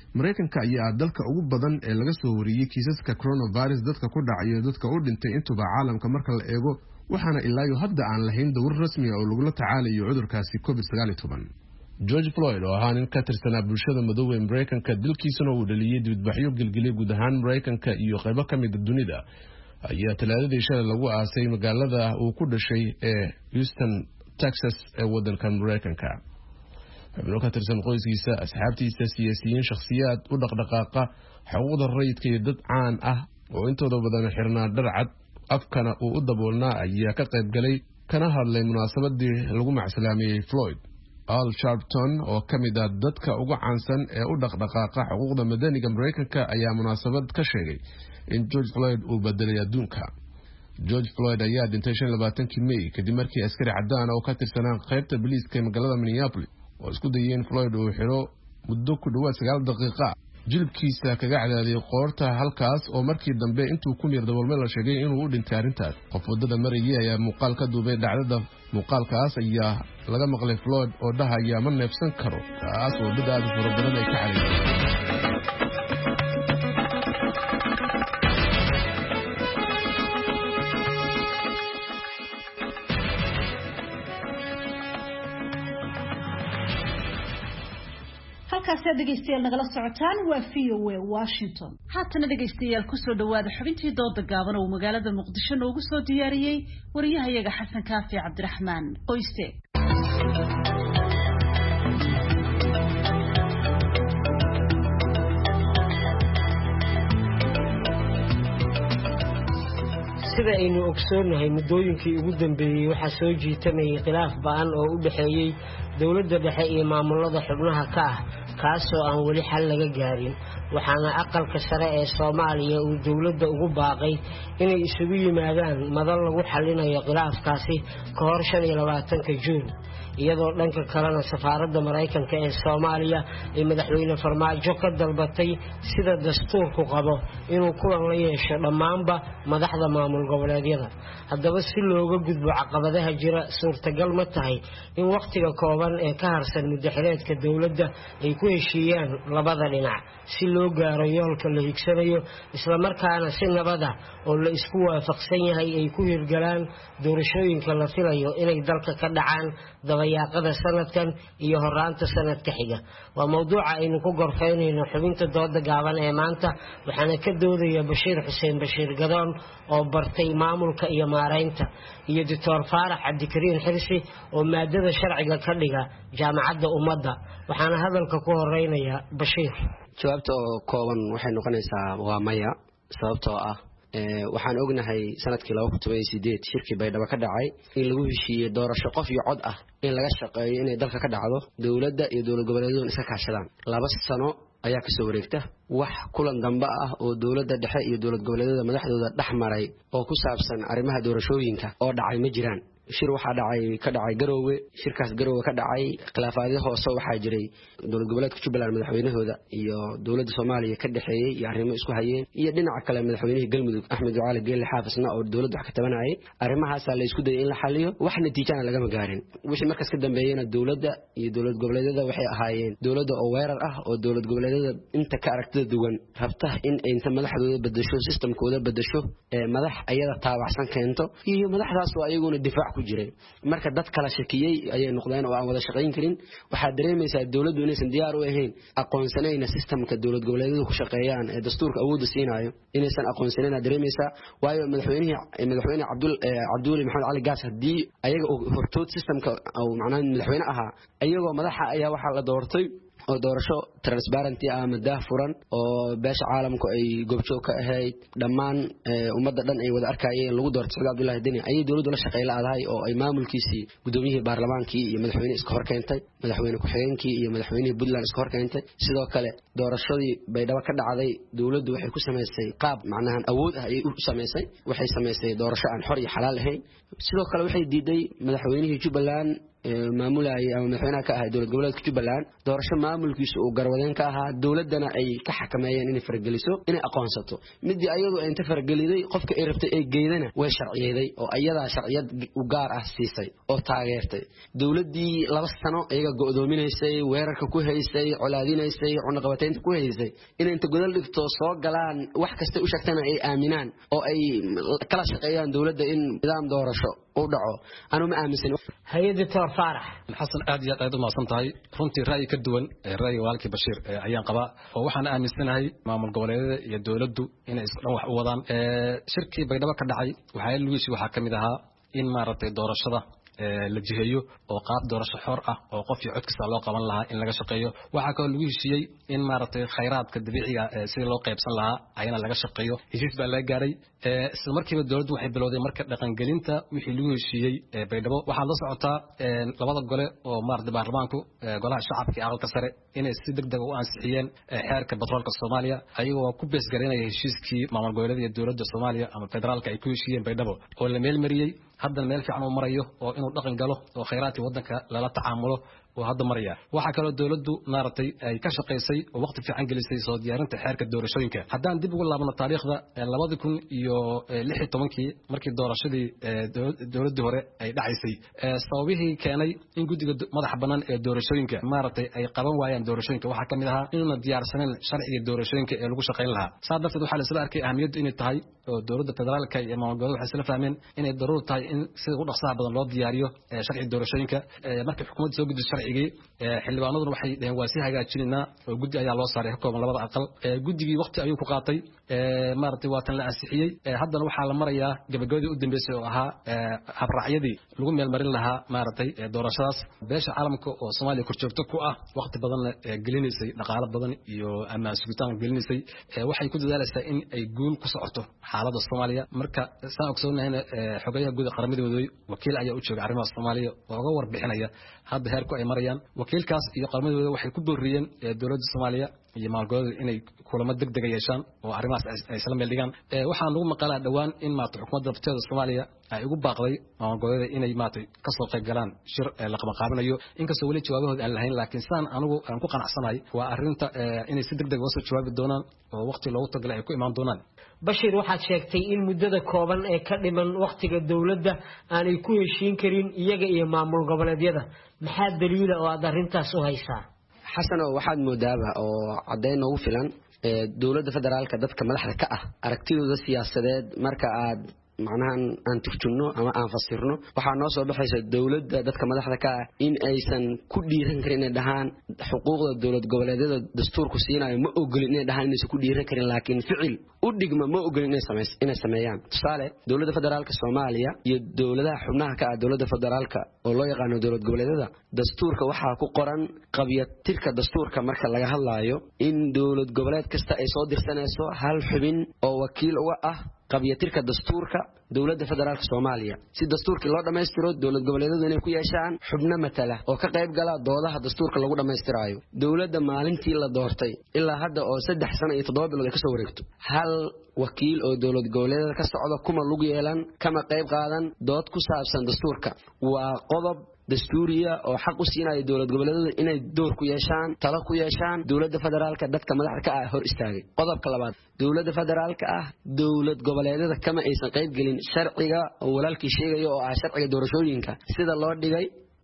Mareykanka ayaa dalka ugu badan ee laga soo wariyay kiisaska coronavirus dadka ku dhacay dadka u dhintay intuba caalamka marka la eego waxaana ilaa hadda aan lahayn dawr rasmi ah oo lagu tacaalayo cudurkaasi COVID-19. George Floyd oo ahaa nin ka tirsanaa bulshada madow ee Mareykanka dilkiisana uu dhaliyay dibadbaxyo gilgilay guud ahaan Mareykanka iyo qaybo ka mid ah dunida ayaa talaadadii shalay lagu aasay magaalada uu ku dhashay ee Houston, Texas ee wadanka Mareykanka. xubno ka tirsan qoyskiisa, asxaabtiisa, siyaasiyiin, shakhsiyaad u dhaqdhaqaaqa xuquuqda rayidka iyo dad caan ah oo intooda badan xirnaa dhar cad afkana uu u daboolnaa ayaa ka qayb galay kana hadlay munaasabadii lagu macsalaameeyay Floyd. Al Sharpton oo ka mid ah dadka ugu caansan ee u dhaqdhaqaaqa xuquuqda madaniga Mareykanka ayaa munaasabad ka sheegay in George Floyd uu bedelay adduunka. George Floyd ayaa dhintay 25 May kadib markii askari cadaan oo ka tirsanaa qaybta booliiska ee magaalada Minneapolis oo isku dayeen Floyd uu xiro muddo ku dhawaad 9 daqiiqo jilibkiisa kaga cadaadiyay qoorta halkaas oo markii dambe intuu ku mir daboolmay la sheegay inuu u dhintay arrintaas. Qof wadada marayay ayaa muuqaal ka duubay dhacdada. Muuqaalkaas ayaa laga maqlay Floyd oo dhahaya ma neefsan karo, taas oo dad aad u fara badan ay ka xariireen. halkaas dhegeystayaal nagala socotaan waa VOA Washington. haatana dhegeystayaal ku soo dhawaada xubintii dooda gaaban oo magaalada Muqdisho noogu soo diyaariyay wariyahayaga Xasan Kaafi Cabdiraxmaan Qoyste. sida aynu ogsoonahay muddooyinkii ugu dambeeyay waxa soo jiitamay khilaaf ba'an oo u dhaxeeyay dawladda dhexe iyo maamulada xubnaha ka ah kaasoo aan wali xal laga gaarin waxaana aqalka sare ee Soomaaliya uu dawladda ugu baaqay inay isugu yimaadaan madal lagu xalinayo khilaafkaasi ka hor 25 Juun iyadoo dhanka kalena safaaradda Mareykanka ee Soomaaliya ay madaxweyne Farmaajo ka dalbatay sida dastuurku qabo inuu kulan la yeesho dhammaanba madaxda maamul goboleedyada haddaba si looga gudbo caqabadaha jira suurtagal ma tahay in waqtiga kooban ee ka harsan muddaxireedka dawladda ay ku heshiiyaan labada dhinac si loo gaaro yoolka la higsanayo isla markaana si nabad ah oo la isku waafaqsan yahay ay ku hirgalaan doorashooyinka la filayo inay dalka ka dhacaan dabayaaqada sanadkan iyo horaanta sanadka xiga waa mawduuca aynu ku gorfaynayno xubinta dooda gaaban ee maanta waxaana ka doodaya Bashiir Xuseen Bashiir Gadoon oo bartay maamulka iyo maareynta iyo Dr. Faarax Cabdikariin Xirsi oo maadada sharciga ka dhiga jaamacadda ummadda waxaana hadalka ku horeynaya Bashiir. jawaabta oo kooban waxay noqonaysaa waa maya sababtoo ah waxaan ognahay sanadkii 2018 shirkii Baydhabo ka dhacay in lagu heshiiyay doorasho qof iyo cod ah in laga shaqeeyo inay dalka ka dhacdo dawladda iyo dawlad goboleedyadu iska kaashadaan 2 sano ayaa ka soo wareegta wax kulan dambe ah oo dawladda dhexe iyo dawlad goboleedyada madaxdooda dhaxmaray oo ku saabsan arrimaha doorashooyinka oo dhacay ma jiraan shir waxa ka dhacay Garowe shirkaas Garowe ka dhacay khilaafaadyo hoose waxa jiray dawlad goboleedka Jubbaland madaxweynahooda iyo dawladda Soomaaliya ka dhaxeeyay iyo arrimo isku hayeen iyo dhinaca kale madaxweynaha Galmudug Axmed Ducaale Geelle Xaafisna oo dawladda wax ka tabanayay arrimahaas la isku dayay in la xalliyo wax natiijana laga ma gaarin wixii markaas ka dambeeyayna dawladda iyo dawlad goboleedyada waxay ahaayeen dawladda oo weerar ah oo dawlad goboleedyada inta ka aragtida duwan rabta in inta madaxdooda bedesho systemkooda bedesho madax ayada taabacsan keento iyo madaxdaas oo ayaguna difaac ku jiray marka dad kala shakiyay ayay noqdeen oo aan wada shaqayn karin waxa dareemaysaa dawladdu inaysan diyaar u ahayn aqoonsanayna systemka dawlad goboleedyadu ku shaqeeyaan ee dastuurka awood siinayo inaysan aqoonsanayna dareemaysaa waayo madaxweyne Cabdulle Maxamed Cali Gaas hadii ayaga hortood systemka oo macnaheedu madaxweyne ahaa ayagoo madaxa ayaa waxa la doortay oo doorasho transparent ah madaah furan oo beesha caalamku ay goobjoog ka ahayd dhammaan ummadda dhan ay wada arkayeen lagu doortay Saciid Cabdullaahi Deni ayay dawladdu la shaqeey laadahay oo ay maamulkiisii gudoomiyihii baarlamaankii iyo madaxweyne iska hor keentay madaxweyne ku-xigeenkii iyo madaxweynihii Puntland iska hor keentay sidoo kale doorashadii Baydhabo ka dhacday dawladdu waxay ku sameysay qaab macnahan awood ah ay u sameysay waxay sameysay doorasho aan xor iyo xalaal ahayn sidoo kale waxay diiday madaxweynihii Jubbaland maamulayay ama madaxweynaha ka ahaa dowlad goboleedka Jubbaland doorasho maamulkiisu uu garwadeen ka ahaa dowladana ay ka xakameeyeen inay fargeliso inay aqoonsato midii ayadu ay inta fargeliday qofka ay rabtay ay geedana way sharciyeeday oo ayada sharciyad u gaar ah siisay oo taageertay dowladii 2 sano ayaga go'doominaysay weerarka ku haysay colaadinaysay cunaqabateynta ku haysay in inta godol dhigto soo galaan wax kasta u sheegtana ay aaminaan oo ay kala shaqeeyaan dowladda in nidaam doorasho u dhaco anu ma aaminsan hay'adda Tor Faarax xasan aad iyo aad u maasantahay runtii ra'yi ka duwan ra'yi walaalkii Bashiir ayaan qabaa oo waxaan aaminsanahay maamul goboleedyada iyo dowladdu inay isku dhan wax u wadaan shirkii Baydhabo ka dhacay waxa kamid ahaa in maaragtay doorashada la jiheeyo oo qaab doorasho xor ah oo qof iyo codkiisa loo qaban lahaa in laga shaqeeyo waxa kale lagu heshiiyay in maaragtay khayraadka dabiiciga si loo qaybsan lahaa ayana laga shaqeeyo heshiis baa la gaaray isla markiiba dowladdu waxay bilowday marka dhaqangelinta wixii lagu heshiiyay Baydhabo waxa la socotaa labada gole oo maaragtay baarlamaanku golaha shacabka iyo aqalka sare inay si degdeg u ansixiyeen xeerka batroolka Soomaaliya ayagoo ku bees gareynaya heshiiskii maamul goboleedyada iyo dowladda Soomaaliya ama federaalka ay ku heshiiyeen Baydhabo oo la meel mariyay hadda meel fiican oo marayo oo inuu dhaqan galo oo khayraadka wadanka lala tacaamulo oo hadda maraya waxa kale dowladdu maartay ay ka shaqeysay oo waqti fiican gelisay soo diyaarinta xeerka doorashooyinka haddaan dib ugu laabano taariikhda 2016 markii doorashadii dowladda hore ay dhacaysay sababihii keenay in guddiga madaxa banaan ee doorashooyinka maartay ay qaban waayaan doorashooyinka waxa kamid ahaa in la diyaarsanin sharciga doorashooyinka ee lagu shaqeyn lahaa sababta waxa la isla arkay ahmiyaddu inay tahay oo dowladda federaalka iyo maamul goboleedka waxay isla fahmeen inay daruuri tahay in sida ugu dhaqsaha badan loo diyaariyo sharciga doorashooyinka markii xukuumadda soo gudbisay sharcigii xildhibaanaduna waxay dhaheen waa si hagaajinayna oo guddi ayaa loo saaray ka kooban labada aqal guddigii waqti ayuu ku qaatay maartay waa tan la ansixiyay haddana waxaa la marayaa gabagabadii u dambeysay oo ahaa habraacyadii lagu meel marin lahaa maartay doorashadaas beesha caalamka oo Soomaaliya korjoogto ku ah waqti badan gelinaysay dhaqaale badan iyo ammaan sugitaan gelinaysay waxay ku dadaalaysaa in ay guul ku socoto xaaladda Soomaaliya marka saan ogsoonahay xogayaha guud qaramada midoobay wakiil ayaa u jooga arrimaha Soomaaliya oo uga warbixinaya hadda heerku ay marayaan wakiilkaas iyo qaramada waxay ku booriyeen dowladda Soomaaliya iyo maalgooda inay kulamo degdeg ah yeeshaan oo arrimahaas ay isla meel dhigaan waxaan ugu maqalaa dhawaan in maanta xukuumadda dalkeeda Soomaaliya ay ugu baaqday maalgooda inay maanta ka soo qayb galaan shir la qabanqaabinayo inkastoo wali jawaabahooda aan lahayn laakiin saan anigu aan ku qanacsanahay waa arrinta inay si degdeg ah soo jawaabi doonaan oo waqti loogu talagalay ay ku imaan doonaan Bashiir waxaad sheegtay in muddada kooban ee ka dhiman waqtiga dawladda aanay ku heshiin karin iyaga iyo maamul goboleedyada maxaa daliil ah oo aad arrintaas u haysaa xasan waxaad moodaaba oo cadeyn ugu filan dawladda federaalka dadka madaxda ka ah aragtidooda siyaasadeed marka aad macnahan aan turjumno ama aan fasirno waxa noo soo baxaysa dawladda dadka madaxda ka ah in aysan ku dhiiran karin inay dhahaan xuquuqda dawlad goboleedyada dastuurku siinayo ma ogolin inay dhahaan inaysan ku dhiiran karin laakiin ficil u dhigma ma ogolin inay sameeyaan tusaale dawladda federaalka Soomaaliya iyo dawladaha xubnaha ka ah dawladda federaalka oo loo yaqaan dawlad goboleedyada dastuurka waxa ku qoran qabiyatirka dastuurka marka laga hadlaayo in dawlad goboleed kasta ay soo dirsanayso hal xubin oo wakiil uga ah qabiyatirka dastuurka dawladda federaalka Soomaaliya si dastuurkii loo dhameystiro dawlad goboleedyadu inay ku yeeshaan xubno matala oo ka qayb gala doodaha dastuurka lagu dhameystirayo dawladda maalintii la doortay ilaa hadda oo 3 sano iyo 7 bilood ka soo wareegto hal wakiil oo dawlad goboleedyada ka socda kuma lug yeelan kama qayb qaadan dood ku saabsan dastuurka waa qodob dastuuriya oo xaq u siinaya dawlad goboleedyada inay door ku yeeshaan talo ku yeeshaan dawladda federaalka dadka madaxda ka ah hor istaagay qodobka labaad dawladda federaalka ah dawlad goboleedyada kama aysan qayb gelin sharciga oo walaalkii sheegayo oo ah sharciga doorashooyinka sida loo dhigay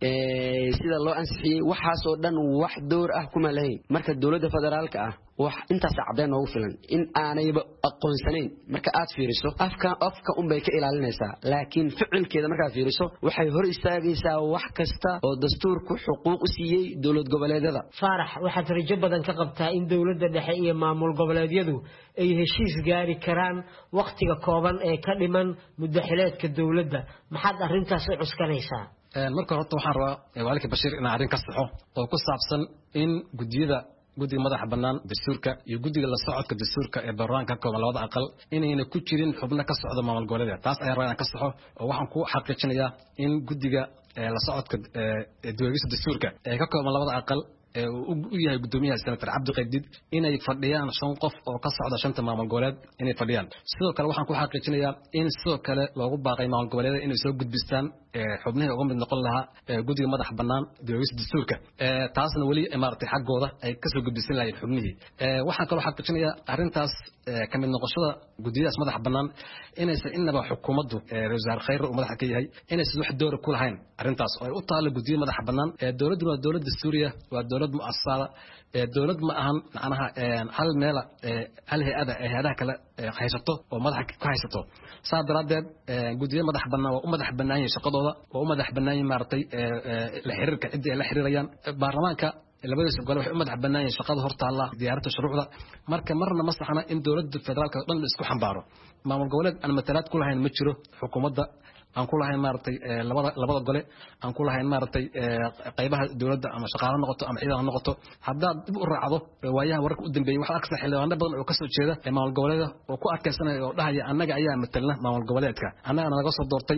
sida loo ansixiyay waxaas oo dhan wax door ah kuma lahayn marka dawladda federaalka ah wax intaas cadeen ugu filan in aanayba aqoonsanayn marka aad fiiriso afka bay ka ilaalinaysaa laakiin ficilkeeda marka fiiriso waxay hor istaagaysaa wax kasta oo dastuurku xuquuq u siiyay dawlad goboleedyada Faarax waxaad rajo badan ka qabtaa in dawladda dhexe iyo maamul goboleedyadu ay heshiis gaari karaan waqtiga kooban ee ka dhiman muddo xileedka dawladda maxaad arrintaas u cuskanaysaa marka horta waxaan rabaa walaalkii Bashiir in arrin ka saxo oo ku saabsan in guddiga madaxa banaan dastuurka iyo guddiga la socodka dastuurka ee baarlamaanka kooban labada aqal inayna ku jirin xubno ka socda maamul goboleedyada taas ayaan rabaa ka saxo oo waxaan ku xaqiijinayaa in guddiga la socodka doorashada dastuurka ee ka kooban labada aqal u yahay gudoomiyaha senator Cabdi Qaydid inay fadhiyaan 5 qof oo ka socda 5 maamul goboleed inay fadhiyaan sidoo kale waxaan ku xaqiijinayaa in sidoo kale loogu baaqay maamul goboleedyada inay soo gudbistaan xubnihii uga mid noqon lahaa guddiga madax bannaan dowladda dastuurka taasna weli maartay xaggooda ay ka soo gudbisan lahayn xubnihii waxaan kaloo xaqiijinayaa arrintaas ka mid noqoshada guddiyadaas madax bannaan inaysan inaba xukuumaddu wasaar khayr uu madaxa ka yahay inaysan wax door ku lahayn arrintaas oo ay u taalo guddiyo madax bannaan dowladdu waa dowlad dastuuriya waa dowlad mu'assasada dowlad ma ahan macnaha hal meel hal hay'adaha kale haysato oo madaxa ku haysato saa daraadeed guddiyo madax bannaan waa u madax bannaan yihiin shaqadooda waa u madax bannaan yihiin maaragtay la xiriirka ciddii ay la xiriirayaan baarlamaanka labadiisa gole waxay u madax bannaan yihiin shaqada hortaalla diyaarinta shuruucda marka marna ma saxna in dowladda federaalka dhan la isku xambaaro maamul goboleed aan matalaad ku lahayn ma jiro xukuumadda aan ku lahayn maaragtay labada gole aan ku lahayn maaragtay qaybaha dowladda ama shaqaale noqoto ama ciidan noqoto haddaad dib u raacdo waayaha wararka u dambeeyay waxaa arkaysaa xildhibaano badan oo ka soo jeeda maamul goboleeda oo ku adkaysanaya oo dhahaya annaga ayaa matalna maamul goboleedka annagana naga soo doortay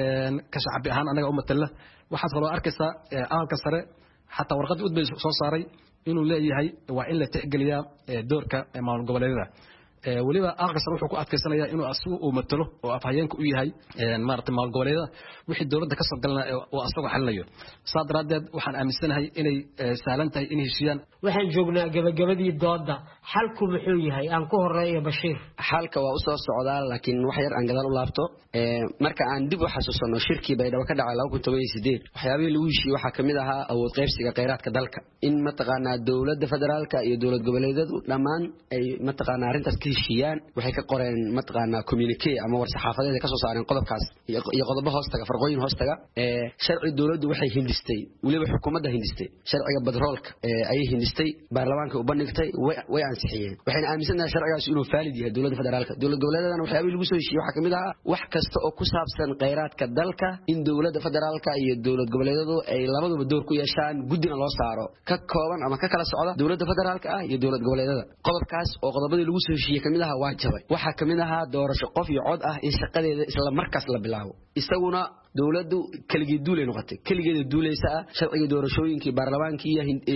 ka shacbi ahaan annaga u matalna waxaad kaloo arkaysaa aqalka sare xataa warqaddii udbay soo saaray inuu leeyahay waa in la tixgeliyaa doorka maamul goboleedyada waliba aqalka sare wuxuu ku adkaysanayaa inuu asigu uu matalo oo afhayeenka u yahay maaragtay maamul goboleedyada wixii dowladda ka soo galna oo asagoo xalinayo saa daraadeed waxaan aaminsanahay inay sahlan tahay in heshiiyaan waxaan joognaa gabagabadii dooda xalku muxuu yahay aan ku horeeyo Bashiir xalka waa u soo socdaa laakiin wax yar aan gadaal u laabto marka aan dib u xasuusano shirkii Baydhabo ka dhacay 2018 waxyaabihii lagu heshiiyay waxaa kamid ahaa awood qaybsiga kheyraadka dalka in mataqaanaa dowladda federaalka iyo dowlad goboleedyadu dhammaan ay mataqaanaa arrintaas ka heshiiyaan waxay ka qoreen mataqaanaa communique ama war saxaafadeed ka soo saareen qodobkaas iyo qodobo hoostaga farqooyin hoostaga sharci dowladdu waxay hindistay waliba xukuumadda hindistay sharciga badroolka ayay hindistay baarlamaanka u bandhigtay way ansixiyeen waxayna aaminsanahay sharcigaas inuu faalid yahay dowladda federaalka dowlad goboleedyadana waxyaabihii lagu soo heshiiyay waxaa kamid ahaa wax kasta oo ku saabsan kheyraadka dalka in dowladda federaalka iyo dowlad goboleedyadu ay labaduba door ku yeeshaan guddina loo saaro ka kooban ama ka kala socda dowladda federaalka iyo dowlad goboleedyada qodobkaas oo qodobadii lagu soo heshiiyay kamid ahaa waa jabay waxaa kamid ahaa doorasho qof iyo cod ah in shaqadeeda isla markaas la bilaabo isaguna dowladdu kaligeed duulay noqotay kaligeeda duulaysa sharciga doorashooyinkii baarlamaankii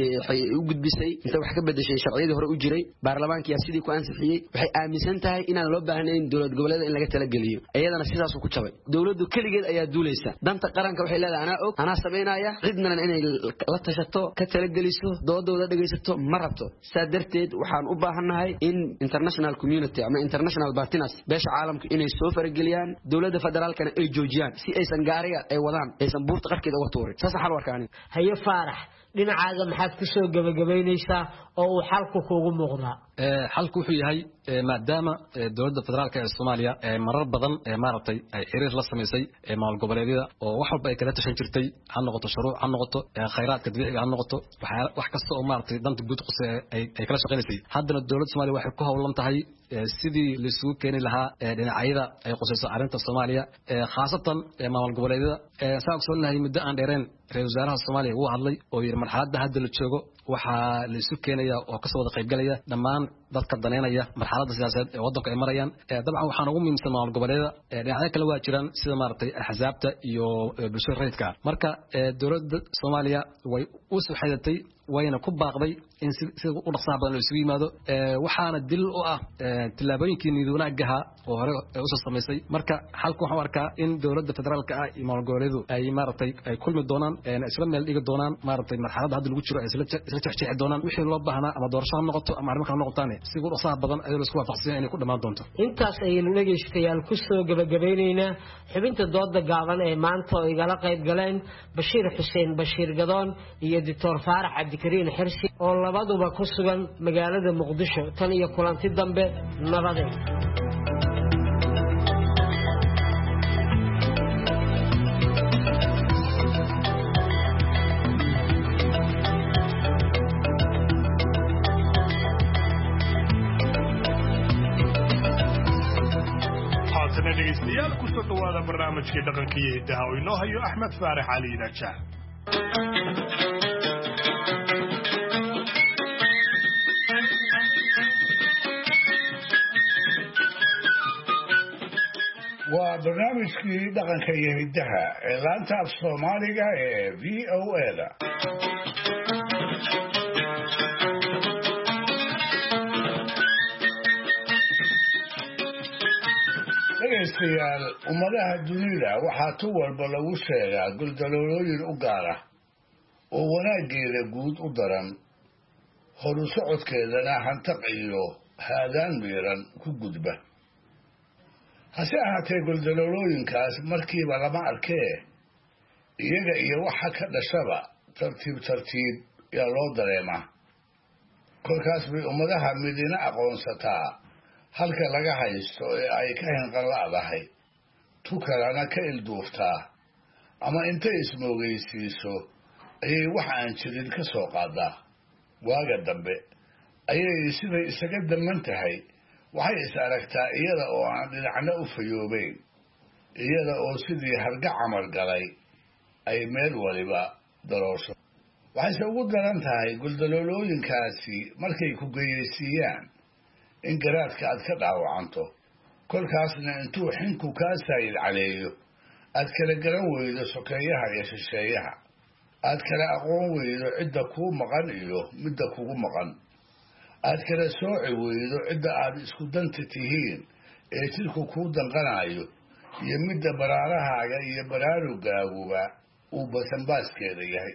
u gudbisay inta wax ka bedeshay sharciyadii hore u jiray baarlamaankii sidii ku ansixiyay waxay aaminsan tahay inaan loo baahnayn dowlad goboleed in laga tala geliyo iyadana sidaas ku jabay dowladdu kaligeed ayaa duulaysa danta qaranka waxay leedahay anaa og anaa sameynaya cidna inay la tashato ka tala geliso doodooda dhageysato ma rabto saa darteed waxaan u baahanahay in international community ama international partners beesha caalamka inay soo farageliyaan dowladda federaalkana ay joojiyaan si aysan gaariga ay wadaan aysan buurta qarkeeda uga tuurin saas xal warkaani haye faarax dhinacaaga maxaad ku soo gabagabaynaysaa oo uu xalku kuugu muuqdaa xalku wuxuu yahay maadaama dowladda federaalka ee Soomaaliya marar badan maaragtay ay xiriir la sameysay maamul goboleedyada oo wax walba ay kala tashan jirtay ha noqoto shuruuc ha noqoto kheyraadka dabiiciga ha noqoto wax kasta oo maaragtay danta guud qosay ay kala shaqeynayay haddana dowladda Soomaaliya waxay ku hawlan tahay sidii la isugu keeni lahaa dhinacyada ay qosayso arrinta Soomaaliya khaasatan maamul goboleedyada saa ogsoonahay muddo aan dheereen ra'iisul wasaaraha Soomaaliya uu hadlay oo yiri marxaladda hadda la joogo waxaa la isu keenaya oo ka soo wada qayb galaya dhammaan dadka daneynaya marxaladda siyaasadeed ee waddanka ay marayaan dabcan waxaan ugu muhiimsan maamul goboleedyada dhinacyo kale waa jiraan sida maaragtay axsaabta iyo bulshada rayidka marka dowladda Soomaaliya way u soo xadatay wayna ku baaqday in sida u dhaqsaha badan loo isugu yimaado waxaana dil u ah tillaabooyinkii nidaamka oo hore u soo sameysay marka halka waxaan arkaa in dowladda federaalka ah iyo maamul goboleedyadu ay maaragtay ay kulmi doonaan isla meel dhigi doonaan maaragtay marxaladda hadda lagu jiro ay isla jeexjeexi doonaan wixii loo baahnaa ama doorasho ha noqoto ama arrimo kale ha noqotaan si u dhaqsaha badan ayuu isku waafaqsan inay ku dhamaan doonto intaas ayaynu dhageystayaal ku soo gabagabeynaynaa xubinta dooda gaaban ee maanta oo igala qayb galeen Bashiir Xuseen Bashiir Gadoon iyo Dr. Faarax Cabdikariin Xirsi oo labaduba ku sugan magaalada Muqdisho tan iyo kulanti dambe nabadeen dhegeystayaal ku soo dhawaada barnaamijkii dhaqanka iyo hidaha oo inoo hayo Axmed Faarax Cali Rajaa waa barnaamijkii dhaqanka iyo hidaha ee laanta af Soomaaliga ee VOA-da dhegaystayaal ummadaha dunida waxaa tu walba lagu sheegaa guldaloolooyin u gaar ah oo wanaaggeeda guud u daran horu socodkeedana hantaq iyo haadaan miiran ku gudba hase ahaatee guldaloolooyinkaas markiiba lama arkee iyaga iyo waxa ka dhashaba tartiib tartiib yaa loo dareemaa kolkaas bay ummadaha midina aqoonsataa halka laga haysto ee ay ka hinqanla'dahay tu kalena ka ilduuftaa ama intay ismoogaysiiso ayay wax aan jirin ka soo qaadaa waaga dambe ayay siday isaga daman tahay waxay is aragtaa iyada oo aan dhinacna u fayoobeyn iyada oo sidii harga camar galay ay meel waliba daroosho waxayse ugu daran tahay guldaloolooyinkaasi markay ku geyaysiiyaan in garaadka aad ka dhaawacanto kolkaasna intuu xinku kaa saayid caleeyo aad kala garan weydo sokeeyaha iyo shisheeyaha aad kala aqoon weydo cidda kuu maqan iyo midda kugu maqan aad kala sooci weydo cidda aad isku danta tihiin ee jidhku kuu danqanayo iyo midda baraarahaaga iyo baraarugaaguba uu basanbaaskeeda yahay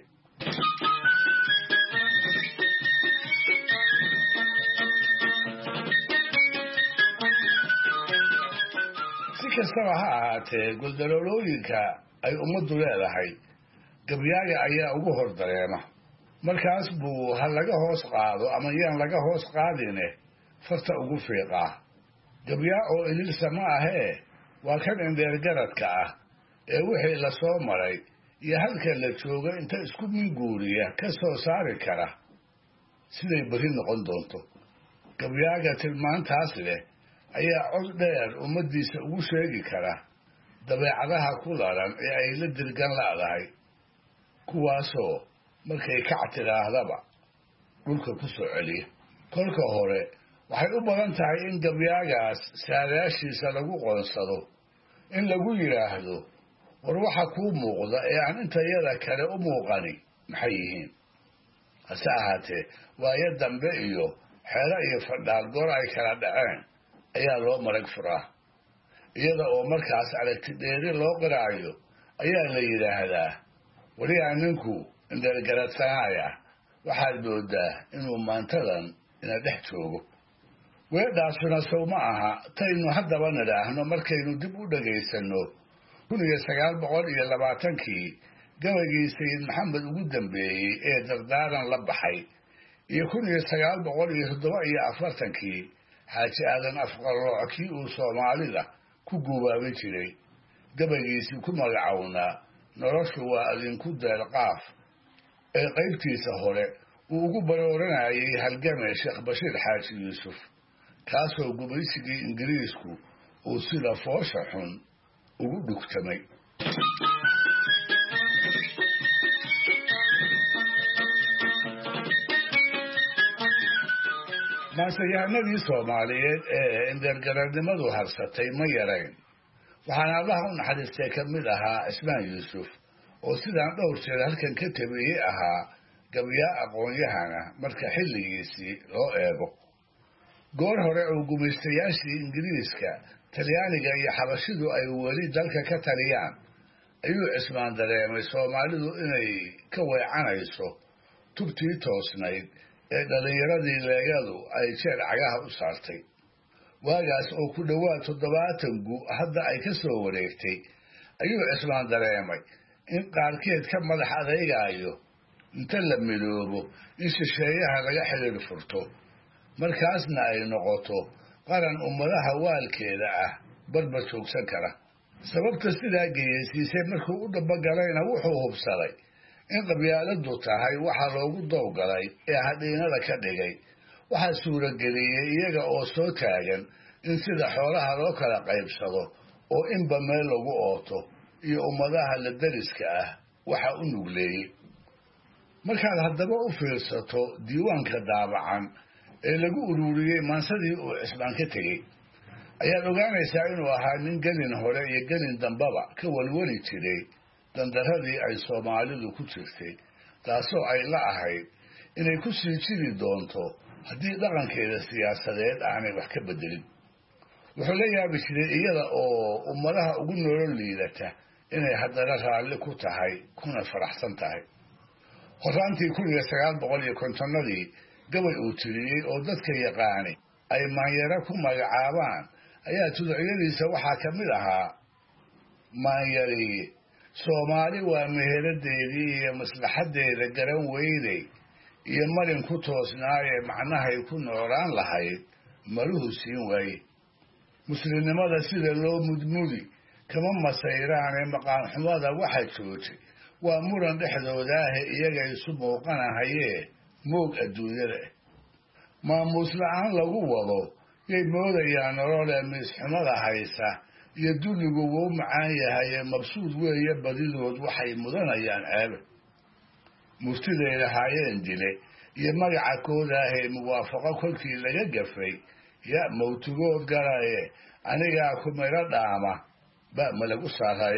si kastaba ha ahaatee guldaloolooyinka ay ummaddu leedahay gabyaaga ayaa ugu hor dareema markaas buu ha laga hoos qaado ama yaan laga hoos qaadine farta ugu fiiqaa gabyaa oo ililsa ma ahee waa kan indheergaradka ah ee wixii la soo maray iyo halka la jooga inta isku minguuriya ka soo saari kara siday berri noqon doonto gabyaaga tilmaantaas leh ayaa cod dheer ummaddiisa ugu sheegi kara dabeecadaha ku laran ee ay la dirgan la'dahay kuwaasoo markay kac tidhaahdaba dhulka ku soo celiya kolka hore waxay u badan tahay in gabyaagaas saadaashiisa lagu qoonsado in lagu yidhaahdo war waxa kuu muuqda ee aan intayada kale u muuqani maxay yihiin hase ahaatee waayo dambe iyo xeelo iyo fadhaal goor ay kala dhaceen ayaa loo marag furaa iyada oo markaas aragti dheeri loo qiraayo ayaa la yidhaahdaa weliyaa ninku indheergaradsanaaya waxaad moodaa inuu maantadan ina dhex joogo weedhaasuna sow ma aha taynu haddaba nidhaahno markaynu dib u dhagaysanno 1920kii gabaygii sayid maxamed ugu dambeeyey ee dardaaran la baxay iyo 1947kii xaaji aadan afqarooc kii uu soomaalida ku guubaabin jiray gabaygiisii ku magacownaa noloshu waa adinku deelqaaf ee qaybtiisa hore uu ugu barooranayay halgame sheekh bashiir xaaji yuusuf kaasoo gumaysigii ingiriisku uu sida foosha xun ugu dhugtamay maanseyahanadii soomaaliyeed ee indheergaradnimadu harsatay ma yarayn waxaana allaha u naxariistay ka mid ahaa cismaan yuusuf oo sidaan dhowr jeer halkan ka tabeeyey ahaa gabyaa aqoon-yahana marka xilligiisii loo eego goor hore oo gumaystayaashii ingiriiska talyaaniga iyo xabashidu ay weli dalka ka taliyaan ayuu cismaan dareemay soomaalidu inay ka weecanayso tubtii toosnayd ee dhallinyaradii leegadu ay jeer cagaha u saartay waagaas oo ku dhowaad 70 gu hadda ay ka soo wareegtay ayuu cismaan dareemay in qaarkeed ka madax adeegayo inta la midoobo in shisheeyaha laga xiriir furto markaasna ay noqoto qaran ummadaha waalkeeda ah barbar joogsan kara sababta sidaa geyaysiisay markuu u dhabagalayna wuxuu hubsaday in qabyaaladu tahay waxa loogu dowgalay ee hadhiinada ka dhigay waxaa suurageliyey iyaga oo soo taagan in sida xoolaha loo kala qaybsado oo inba meel lagu ooto iyo ummadaha la dariska ah waxa u nugleeyey markaad haddaba u fiirsato diiwaanka daabacan ee lagu ururiyey maansadii uu cismaan ka tegey ayaad ogaanaysaa inuu ahaa nin gelin hore iyo gelin dambaba ka walwali jiray dandaradii ay soomaalidu ku jirtay taasoo ay la ahayd inay ku sii jiri doonto haddii dhaqankeeda siyaasadeed aanay wax ka bedelin wuxuu la yaabi jiray iyada oo ummadaha ugu nolol liidata inay haddana raalli ku tahay kuna faraxsan tahay. horaantii 1950-nadii gabay uu tiriyey oo dadka yaqaani ay maanyaro ku magacaabaan ayaa tuducyadiisa waxaa ka mid ahaa: maanyari Soomaali waa meheradeedii iyo maslaxadeeda garan weynay iyo marin ku toosnaaye macnahay ku noolaan lahayd maluhu siin waaye. muslimnimada sida loo mudmudi kama masayraane maqaan xumada waxa joogtay waa muran dhexdoodaah iyaga isu muuqanahayee moog adduunyada. maamuus la'aan lagu wado yay moodayaan nolole misxumada haysa iyo dunigu wuu macaan yahay mabsuud weeye badidood waxay mudanayaan aabe. muftiday lahaayeen dile iyo magaca koodaahee muwaafaqo kolkii laga gafay ya mawtigood galaye anigaa ku miro dhaama ba ma lagu saaraye.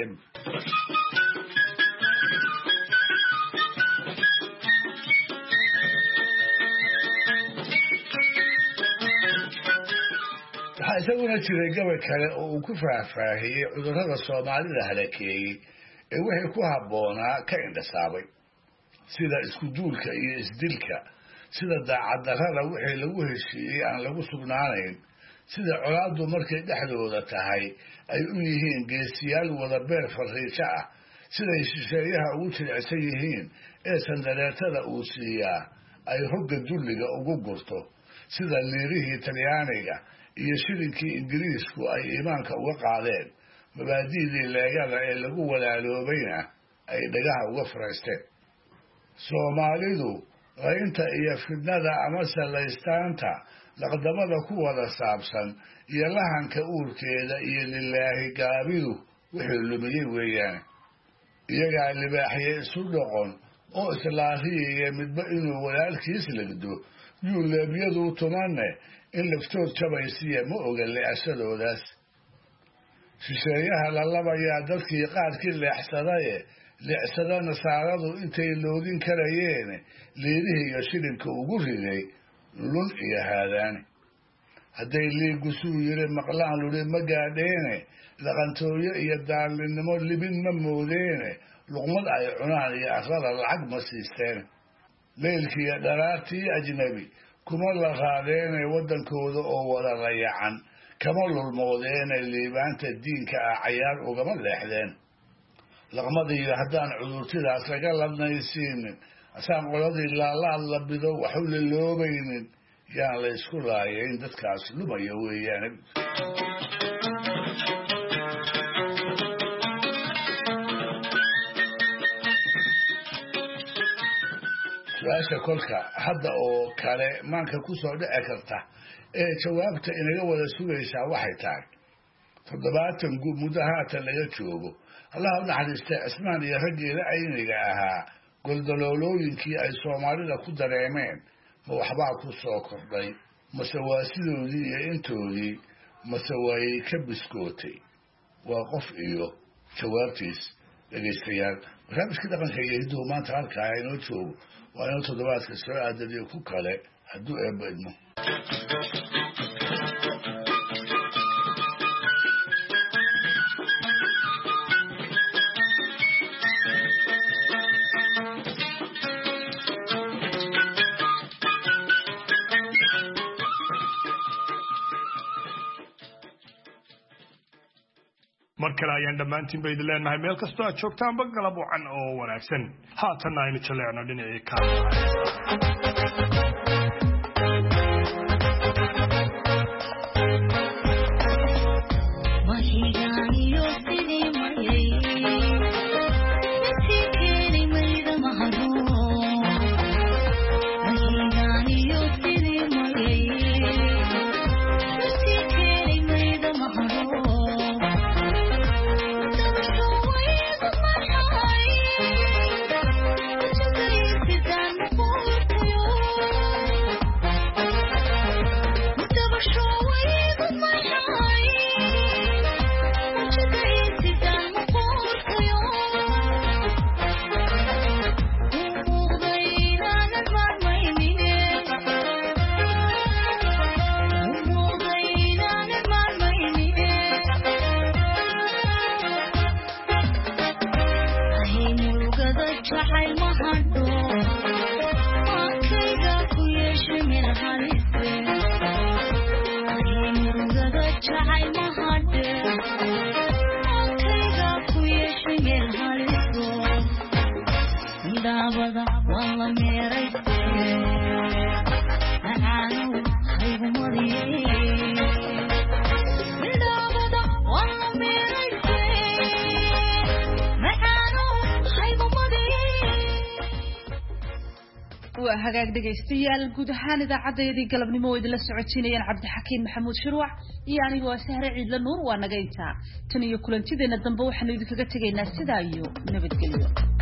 waxaa isaguna jiray gabay kale oo uu ku faahfaahiyey cudurrada Soomaalida halakeeyey ee wixii ku habboonaa ka indhasaabay, sida isku duulka iyo isdilka, sida daacaddarrada wixii lagu heshiiyey aan lagu sugnaanayn, sida colaaddu markay dhexdooda tahay ay u yihiin geesiyaal wada beer fariijo ah, siday shisheeyaha ugu jilicsan yihiin ee sandareetada uu siiyaa ay hogga dulliga ugu gurto, sida liirihii Talyaaniga iyo shilinkii Ingiriisku ay iimaanka uga qaadeen, mabaadi'dii leegada ee lagu walaaloobayna ay dhagaha uga faraysteen. Soomaalidu qaynta iyo fidnada ama salaystaanta laqdamada ku wada saabsan iyo lahanka uurkeeda iyo lilaahi gaabidu wixii lumiyey weeyaan. iyagaa libaaxye isu dhoqon oo islaahiyaya midba inuu walaalkiis legdo yuu leebyadu tumanne in laftood jabaysiya ma oga leexsadoodaas. shisheeyaha lalabayaa dadkii qaarkii leexsadaye leexsada nasaaradu intay loodin karayeen liidihii iyo shilinka ugu riday lun iyo haadaane. hadday liigusuu yiri maqlaan luri ma gaadheene dhaqantooyo iyo daallinnimo libin ma moodeene luqmad ay cunaan iyo arrada lacag ma siisteen. leylkiiyo dharaartii ajnabi kuma la raadeene waddankooda oo wada layacan kama lulmoodeene liibaanta diinka ah cayaar ugama leexdeen. laqmadiiyo haddaan cudurtidaas laga ladnaysiinin asaan qoladii laalaad la bido waxu liloobaynin yaan la isku laayayn dadkaas lumaya weeyaan. su-aasha kolka hadda oo kale maanka ku soo dhici karta ee jawaabta inaga wada sugaysaa waxay tahay 70 guub muddo haatan laga joogo allaha u naxariistay cismaan iyo raggeeda ayniga ahaa goldaloolooyinkii ay Soomaalida ku dareemeen ma waxbaa ku soo kordhay mase waa sidoodii iyo intoodii mase way ka biskootay. waa qof iyo jawaabtiis dhegeystayaal. barnaamijka dhaqanka iyo hidduhu maanta halkaa inoo joogo waa inuu toddobaadka soo aadadiyo ku kale hadduu eebba idmo. mar kale ayaan dhammaantiin ba idin leenahay meel kastoo aad joogtaanba galab wacan oo wanaagsan. haatanna aynu jaleecno dhinacii jacayl ma hadho akayga ku yeeshay meel halise murugada jacayl ma hadhe akayga ku yeeshay meel haliso daabada waa la meerayse macaanow haygu mariyey waa hagaag dhagaystayaal guud ahaan idaacadeedii galabnimo oo idinla socotiinayaan cabdixakiin maxamuud shirwac iyo aniga waa sahre ciidla nuur waa naga intaa tan iyo kulantideena dambe waxaanu idinkaga tegaynaa sidaa iyo nabadgelyo